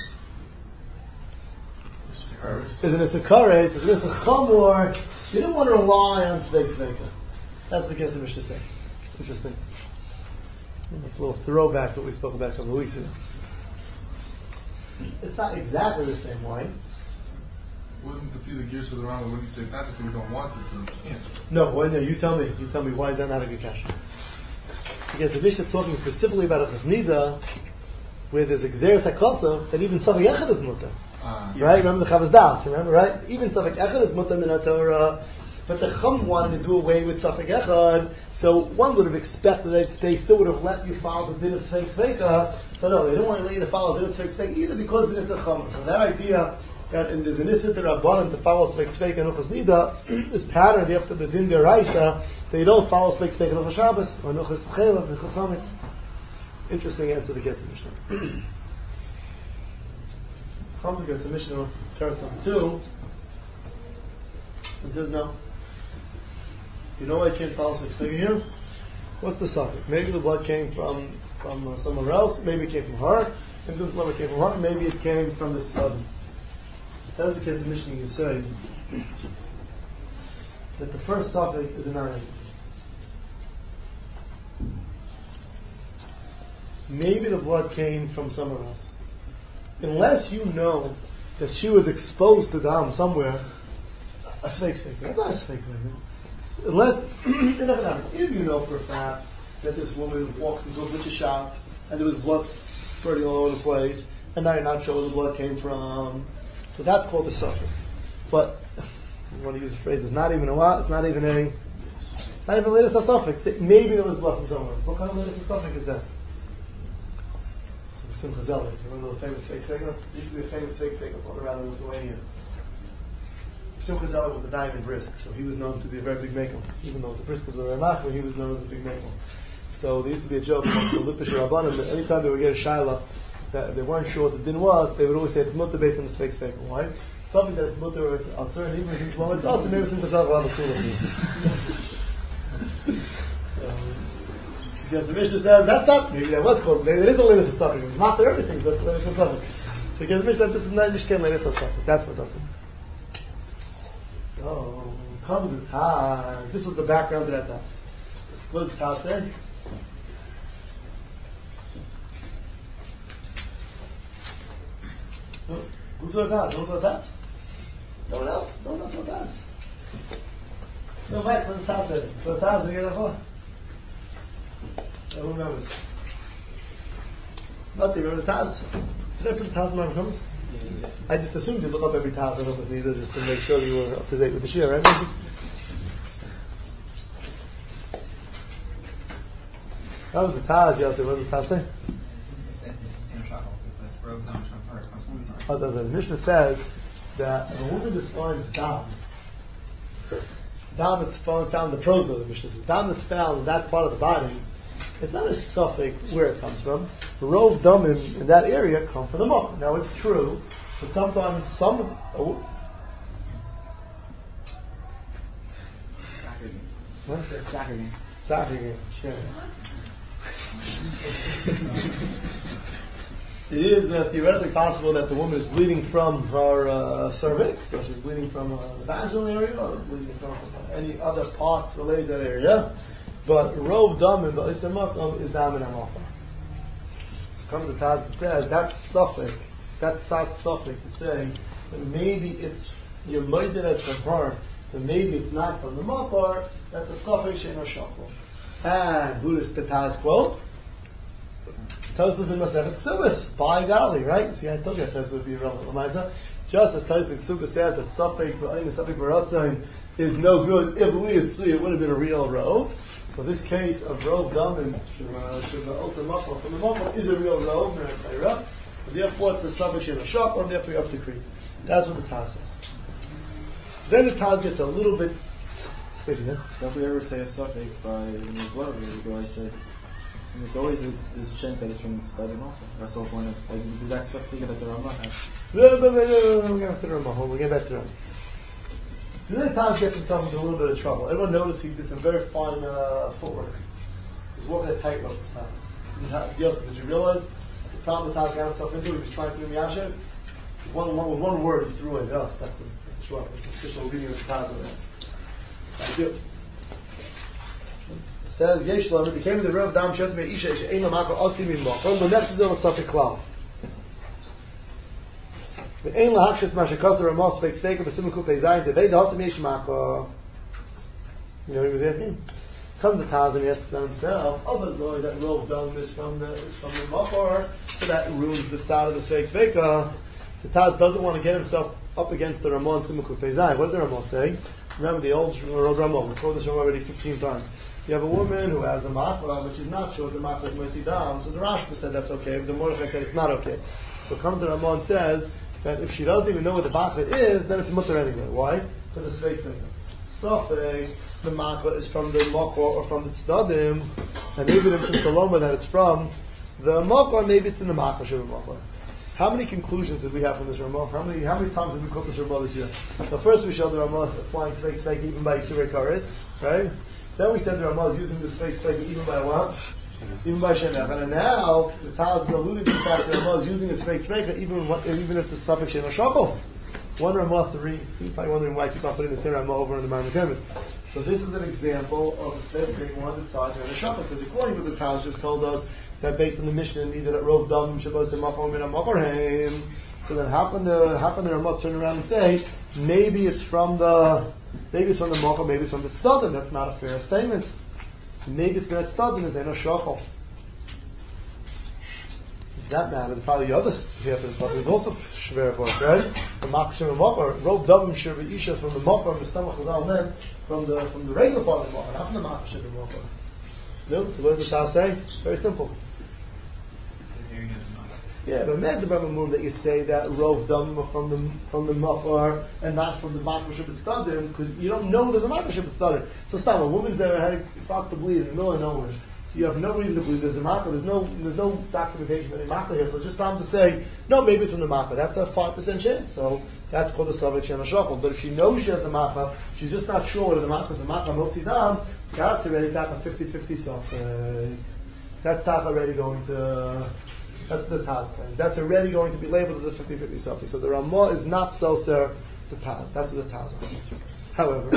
Is an Isakares, is an Isachamor. You don't want to rely on Sfeik Sfeika. That's the Kesef Mishnah saying. Interesting. It's a little throwback to what we spoke about a couple of weeks ago. It's not exactly the same way. Wouldn't the few gears of the round when you say that's just we don't want this, then we can't. No, well, no, you tell me. You tell me why is that not a good question? Because the Mishnah is talking specifically about a Chesnida, where there's a Gzeres HaKosav, that even Safek Echad is mutter. Uh, right? Remember the Chavas Das, remember, right? Even Safek Echad is mutter min Torah, but the Chum wanted to do away with Safek Echad, so one would have expected that they still would have let you follow the din of Sfeik Sfeika, so no, they don't want to let you to follow the din of Sfeik Sfeika either because it is a Chum. So that idea that in there's an Issa Rabbanan to follow Sfeik Sfeika and Uchas Nida is patterned after the din deraisa. They don't follow Sfeik Sfeik and Uchas Shabbos or Uchas Chelav and Uchas Chametz. Interesting answer to the Kesef Mishnah. Comes against the Mishnah, terrace number two, and says no. You know why I can't follow Sfeik Sfeika here? What's the suffix? Maybe the blood came from from uh, somewhere else. Maybe it came from her. Maybe the blood came from her. Maybe it came from the tzaddim. So that's the case of Mishnah Yisrael. That the first suffix is an iron. Maybe the blood came from somewhere else. Unless you know that she was exposed to dam somewhere, a snake snake. That's not a snake snake. Unless, if you know for a fact that this woman walked into a butcher shop and there was blood spurting all over the place, and now you're not sure where the blood came from, so that's called the suffix. But I want to use a phrase. It's not even a what? It's not even a. It's not even a latest suffix. Maybe there was blood from somewhere. What kind of latest suffix is that? Simcha Zeller. Remember the famous fake segment? Used to be a famous fake segment all around Lithuania. Simcha Zeller was a diamond brisk, so he was known to be a very big makel. Even though the briskers were very machmir, he was known as a big makel. So there used to be a joke among the Lipish Rabbanim that anytime they would get a shaila that they weren't sure what the din was, they would always say it's mutter based on the fake fake. Why? Something that it's mutter or it's uncertain, even if it's well, it's also maybe Simcha Zeller will have a clue of it. Because the Mishnah says that's not, maybe that was called, maybe it is a latest suffix. It's not there everything, but it's a latest suffix. So because the Mishnah says this is not Nishken latest suffix. That's what does it. So comes the Taz. This was the background to that Taz. What does the Taz say? Who saw the Taz? No one saw the Taz? No one else? No one else saw the Taz? No, Mike, what does the Taz say? So the Taz, we get a whole. Who knows? Not remember the Taz. Did I put the Taz in my comments? Yeah, yeah. I just assumed you look up every Taz that was needed just to make sure you were up to date with the Shia, right? That was the Taz, Yosef. What does the Taz say? Oh, does it? The Mishnah says that if a woman just finds dam, dam is found, found in the prose of the Mishnah says, dam is found in that part of the body. It's not a suffix where it comes from. Rov damim in that area come from the mouth. Now it's true, but sometimes some. Oh, what? Soccer game. Soccer game. Sure. It is uh, theoretically possible that the woman is bleeding from her uh, cervix, so she's bleeding from uh, the vaginal area, or bleeding from any other parts related to that area. But rov damim ba'isamakom is dam in amacha. Comes the Taz and says that suffix, that sat suffix to say that maybe it's you're moided it from her, but maybe it's not from the makar. That's a suffix she'en shakol. And who does the Taz quote? Tosas in Masefes Ksubas, by golly, right? See, I told you that Tosas would be irrelevant. Lamaisa, just as Tosas Ksubas says that suffix ba'in suffix baratzain is no good. If we had seen it would have been a real rov. So this case of rov damin should also mafal from the mafal is a real rov, but therefore it's a suffix in a shop, or therefore you're up to creep. That's what the Taz says. Then the Taz gets a little bit sticky. Huh? So if we ever say a suffix by the blood, we go I say. And it's always a, there's a chance that it's from the studying also. That's the whole point of like the next such figure that the Rambam has. No, no, no, no, no, we're going to the Rambam. We'll get back to Rambam. Then the Taz gets himself into a little bit of trouble. Everyone noticed he did some very fine uh, footwork. He was walking a tightrope this Taz. Yosef, did you realize the problem the Taz got himself into? He was trying to do Miyashiv. One, one, with one word he threw it. Oh, that's the short, official reading of the Taz of that. Thank you. It says, Yeshlam, it became the Rav Dam Shet Me Isha, Isha Ein Lamaka Osim in Machon, the next is a Safik Klav. The Ein Lahakshis Mashakasa Ramos Fake Steak of the Simukut Zayin said, Hey, the Hosim Yesh Macha. You know what he was asking? Comes the Taz and he asks himself, Other Zoy, that Rav Dam is from the is from the Machor, so that ruins the tzad of the Fake Sveka. The Taz doesn't want to get himself up against the Ramon Simukut Zayin. What did the Ramon say? Remember the old Ramon, we've told this Ramon already fifteen times. You have a woman who has a makra, but she's not sure the makra is Moitzi Dam, so the Rashba said that's okay, but the Mordechai said it's not okay. So comes the Ramon says that if she doesn't even know what the makra is, then it's mutter anyway. Why? Because it's fake thing. Sofek, the makra is from the makra or from the tzdadim, and maybe it's from Saloma that it's from the makra, maybe it's in the makra, Shiva makra. How many conclusions did we have from this Ramah? How many how many times did we quote this Ramah this year? So first we showed the Ramah applying fake fake even by Yisurei Kares, right? Then we said the Ramah is using the Sveik Sveika even by what? Even by Shem Echad. And now, the Taz is alluding to the fact that the Ramah is using a Sveik Sveika even, even if it's a Safek Shem Shakol. One Ramah three. See if I'm wondering why I keep on putting the same Ramah over in the Marmakemis. So this is an example of the Sveik Sveika one decides on the Shakol. Because according to the Taz just told us that based on the Mishnah, neither that Rov Davim Shabbos and Machor Min HaMachorheim. So then how can the how can the Ramah turn around and say maybe it's from the maybe it's from the Machor, maybe it's from the Tzaddim? That's not a fair statement. Maybe it's going to Tzaddim is Eno Shachol. In that matter, probably the other half of this passage is also Shver Vos, right? The Machor and Machor, Rov Davim Shir Isha from the Machor, the stomach was all meant from the from the regular part of the Machor, not from the Machor and Machor. No, so what does the Taz say? Very simple. Yeah, but mad the Brahma that you say that Rov Dam from the from the Machor and not from the Makraship and Stadim, because you don't know there's a Makraship and Stadim. So stop, a woman's there head starts to bleed in the middle of nowhere. So you have no reason to believe there's a Makrah. There's no there's no documentation of any Makrah here. So just time to say, no, maybe it's from the Makrah. That's a five percent chance. So that's called a Savik Shem HaShachol. But if she knows she has a Makrah, she's just not sure whether the Makrah is a Makrah Motzi Dam, God's already got a fifty-fifty Safek. That's not already going to That's the Taz claim. That's already going to be labeled as a fifty-fifty Safek. So the Ramah is not Selser the Taz. That's what the Taz is. However,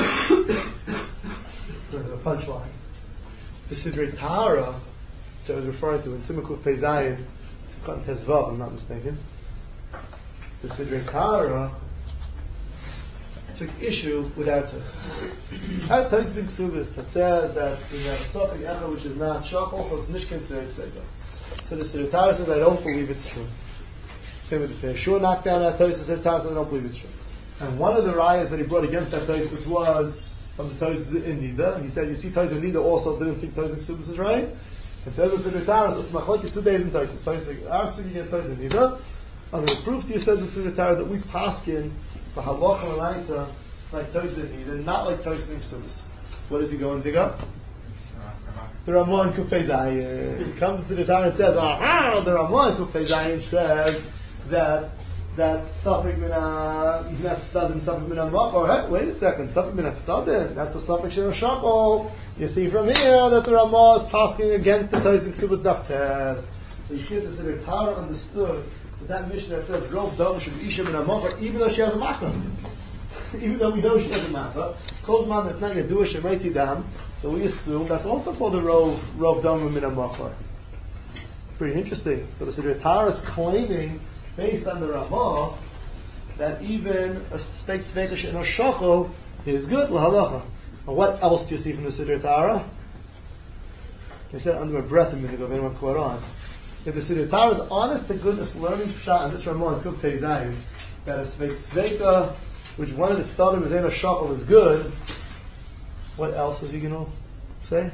the punchline. The Sidrei Tahara, which I was referring to in Simukuf Peizayin, Simukot Tezvav, I'm not mistaken. The Sidrei Tahara took issue with our Tosis. Our Tosis in Ksubis that says that we have a Safek Echa which is not Shachol, so it's not considered Tzvega. So the Sidrei Tahara says, I don't believe it's true. Same with the Peshur knocked down that Tosis, the Sidrei Tahara says, I don't believe it's true. And one of the rayas that he brought against that Tosis was from the Tosis in Nida. He said, you see, Tosis in Nida also didn't think Tosis in Ksubis is right. It says the Sidrei Tahara, it's machlokes two days in Tosis. Tosis, our Sidrei against Tosis in Nida. I'm going to prove to you, says the Sidrei Tahara, that we paskin for halacha and Isa like Tosis in Nida, not like Tosis in Ksubis. What is he going to dig up? The Ramah in Kufay Zayin. He comes to the Tahara and says, ah, the Ramah in Kufay Zayin says that that Safek min HaStadim, Safek min HaMachor. Hey, wait a second, Safek min HaStadim, that's a Safek Shem HaShachol. You see from here that the Ramah is passing against the Tosis in Ksubas Daf Tez. So you see that the Sidrei Tahara understood that that mission that says Rov Dam should be Isha min HaMachor, even though she has a Makra. Even though we know she has a Makra. Kozman, that's not Yaduah Shemaitzi Dam. So we assume that's also for the Rov, Rov Dam min HaMachor. Pretty interesting. So the Sidrei Tahara is claiming, based on the Ramah, that even a Sveik Sveika in a Shachol is good, l'halacha. And what else do you see from the Sidrei Tahara? They said under my breath a minute ago, if anyone caught on. If the Sidrei Tahara is honest to goodness learning shot in this Ramah and Kuf Tei Zayin, that a Sveik Sveika, which one of the Stadim is in a Shachol, is good, what else is he going to say?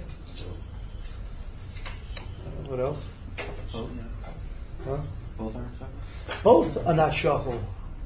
What else? Oh, Huh? both are Shachol? Both are not Shachol.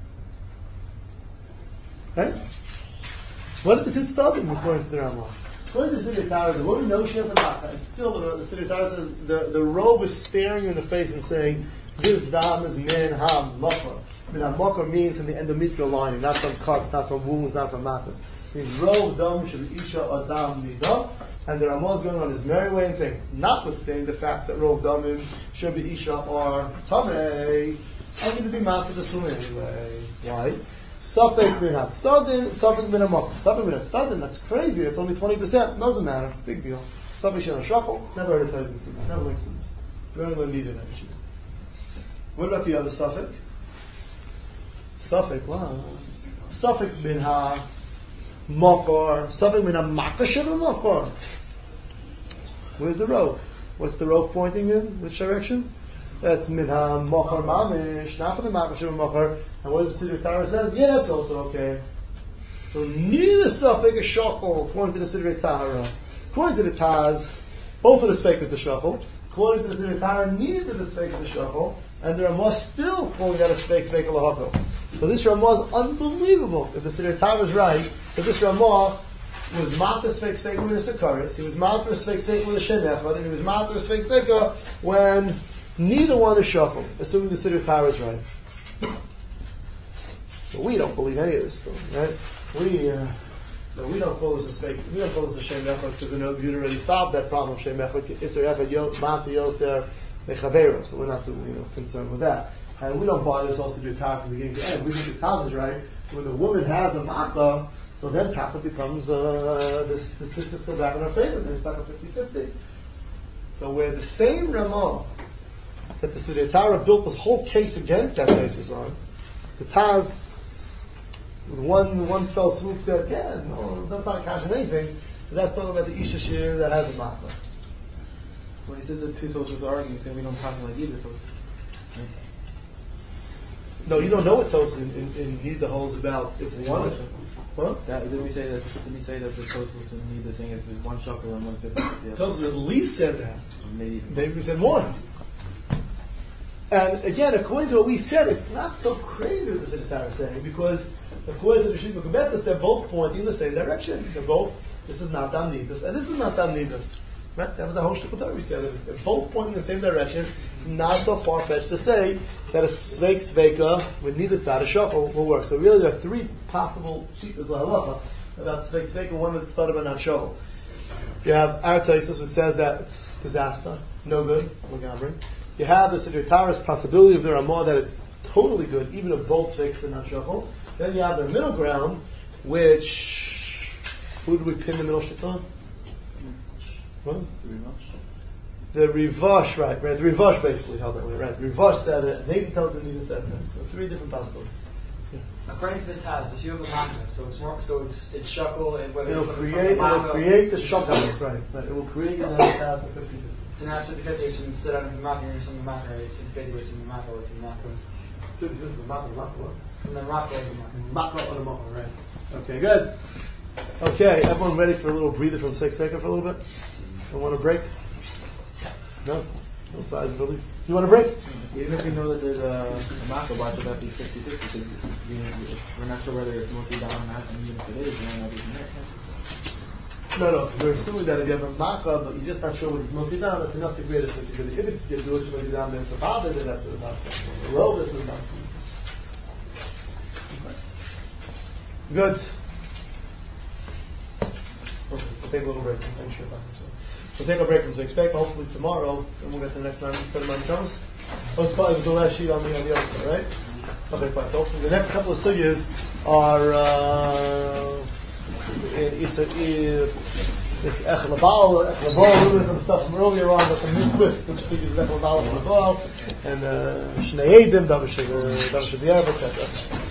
Right? What are the two Stadim according to the Ramah? According to the Sidrei Tahara, the woman knows she has a Makkah, and still the, the Sidrei Tahara says the, the robe is staring you in the face and saying, this dam is min ham makar. I mean, makar means in the endometrial lining, not from cuts, not from wounds, not from makkahs. It means robe dam should be isha adam nida. And the Ramah is going on his merry way and saying, notwithstanding the fact that robe damim should be isha or tamei, I'm going to be mad to this woman anyway. Why? Safek min HaStadim, Safek min HaMachor. Safek min HaStadim, that's crazy. It's only twenty percent. Doesn't matter. Big deal. Safek Shem HaShachol. Never heard of Tazim Simas. Never learned Simas. Very little needed actually. What about the other Safek? Safek, wow. Safek min HaMachor. Safek min HaMachor Shem HaMachor. Where's the rope? What's the rope pointing in? Which direction? That's min HaMachor mamish, not for the Machor Shem HaMachor. And what does the Sidrei Tahara say? Yeah, that's also okay. So neither Safek is Shachol, according to the Sidrei Tahara. According to the Taz, both of the Sveik is the Shachol. According to the Sidrei Tahara, neither the Sveik is the Shachol. And the Ramah still calling that a Sveik, Sveik L'Hachol. So this Ramah is unbelievable. If the Sidrei Tahara is right, so this Ramah was Mata Sveik, Sveik with a Sakaris, he was Mata Sveik, Sveik with a Shem Echad, and he was Mata Sveik, Sveik when neither one is Shachol, assuming the Sidrei Tahara is right. So we don't believe any of this stuff, right? We, uh, No, we don't call this a fake. We don't call this a shem echad because we know you already solved that problem. Shem echad iser echad yot mati yoser mechaveros. So we're not too you know concerned with that. And we don't buy this also to be a tie from the beginning to end. We think the Taz is right. When the woman has a makkah, so then kappa becomes uh, this this this go back in our favor. Then it's like a fifty-fifty. So we're the same Ramah that the Siddur Torah built this whole case against that basis on. The Taz. With one one fell swoop said, yeah, no, that's not a cash on anything, because that's talking about the Isha Shir that has a makkah. When he says that two Tosfos are arguing, saying we don't pass like either Tosfos. Right? No, you don't know what Tosfos in, in, in Nida holds about. It's one. What? That, didn't we say that? Didn't we say that the Tosfos in Nida saying if it's one shekel and one fifty? Tosfos at least said that. Maybe maybe we said more. And again, according to what we said, it's not so crazy what the Siddur Torah is saying, because according to the Rishit Mekubetzes, they're both pointing in the same direction. They're both, this is not Dam Nidas, and this is not Dam Nidas. Right? That was the whole Shtickle Torah we said. They're both pointing in the same direction. It's not so far-fetched to say that a Sveik Sveika with Nidas Tzad, a Shachol, will work. So really there are three possible Shittas L'Halacha about Sveik Sveika, one that's started by not Shachol. You have Artoisus, which says that it's disaster, no good, we're going to bring. You have the Siddur Torah's possibility of the Ramah that it's totally good, even if both Sveiks are not Shachol. Then you have the middle ground, which, who do we pin the middle shit on? What? The Rivash, right, right. The Rivash basically held that way, right. The Rivash said it, maybe tells it, Nida said it. So three different possibilities. Yeah. According to the Taz, if you have a makkah, so it's more, so it's it's shakel, and whether It'll it's create, from it'll the create the shackles, right, right. It will create the Taz of fifty fifty. So now it's fifty-fifty, so you sit out of the makkah, and you're from the makkah, it's fifty-fifty, where it's from the makkah, where it's from the makkah. fifty fifty, the makkah, makkah. From the makkah, or the makkah. Makkah or the makkah, right. Okay, good. Okay, everyone ready for a little breather from Sveik Sveika for a little bit? Don't want a break? No? No size really. You want a break? Even if we know that there's a, a makkah, why should that be fifty-fifty? Because we, we're not sure whether it's mostly down or not, and even if it is, we're not even there. No, no. We're assuming that if you have a makkah, but you're just not sure what it's mostly down, that's enough to create a fifty fifty. If it's good, it's mostly down, then it's a father, then that's what it's about. Well, that's what it's about. Good. Okay, we'll take a little break. Thanks for your time. We'll take a break from Zweik Sveika. Hopefully tomorrow, and we'll get to the next nine instead of nine times. Oh, it's probably the last sheet on the, on the other side, right? Okay, fine. So hopefully the next couple of sugyas are uh, is this Echlabal, Echlabal, some stuff from earlier on, but some new twist. The sugyas of Echlabal, Echlabal, and Shnei Edim, Davar Shabiyar, et cetera.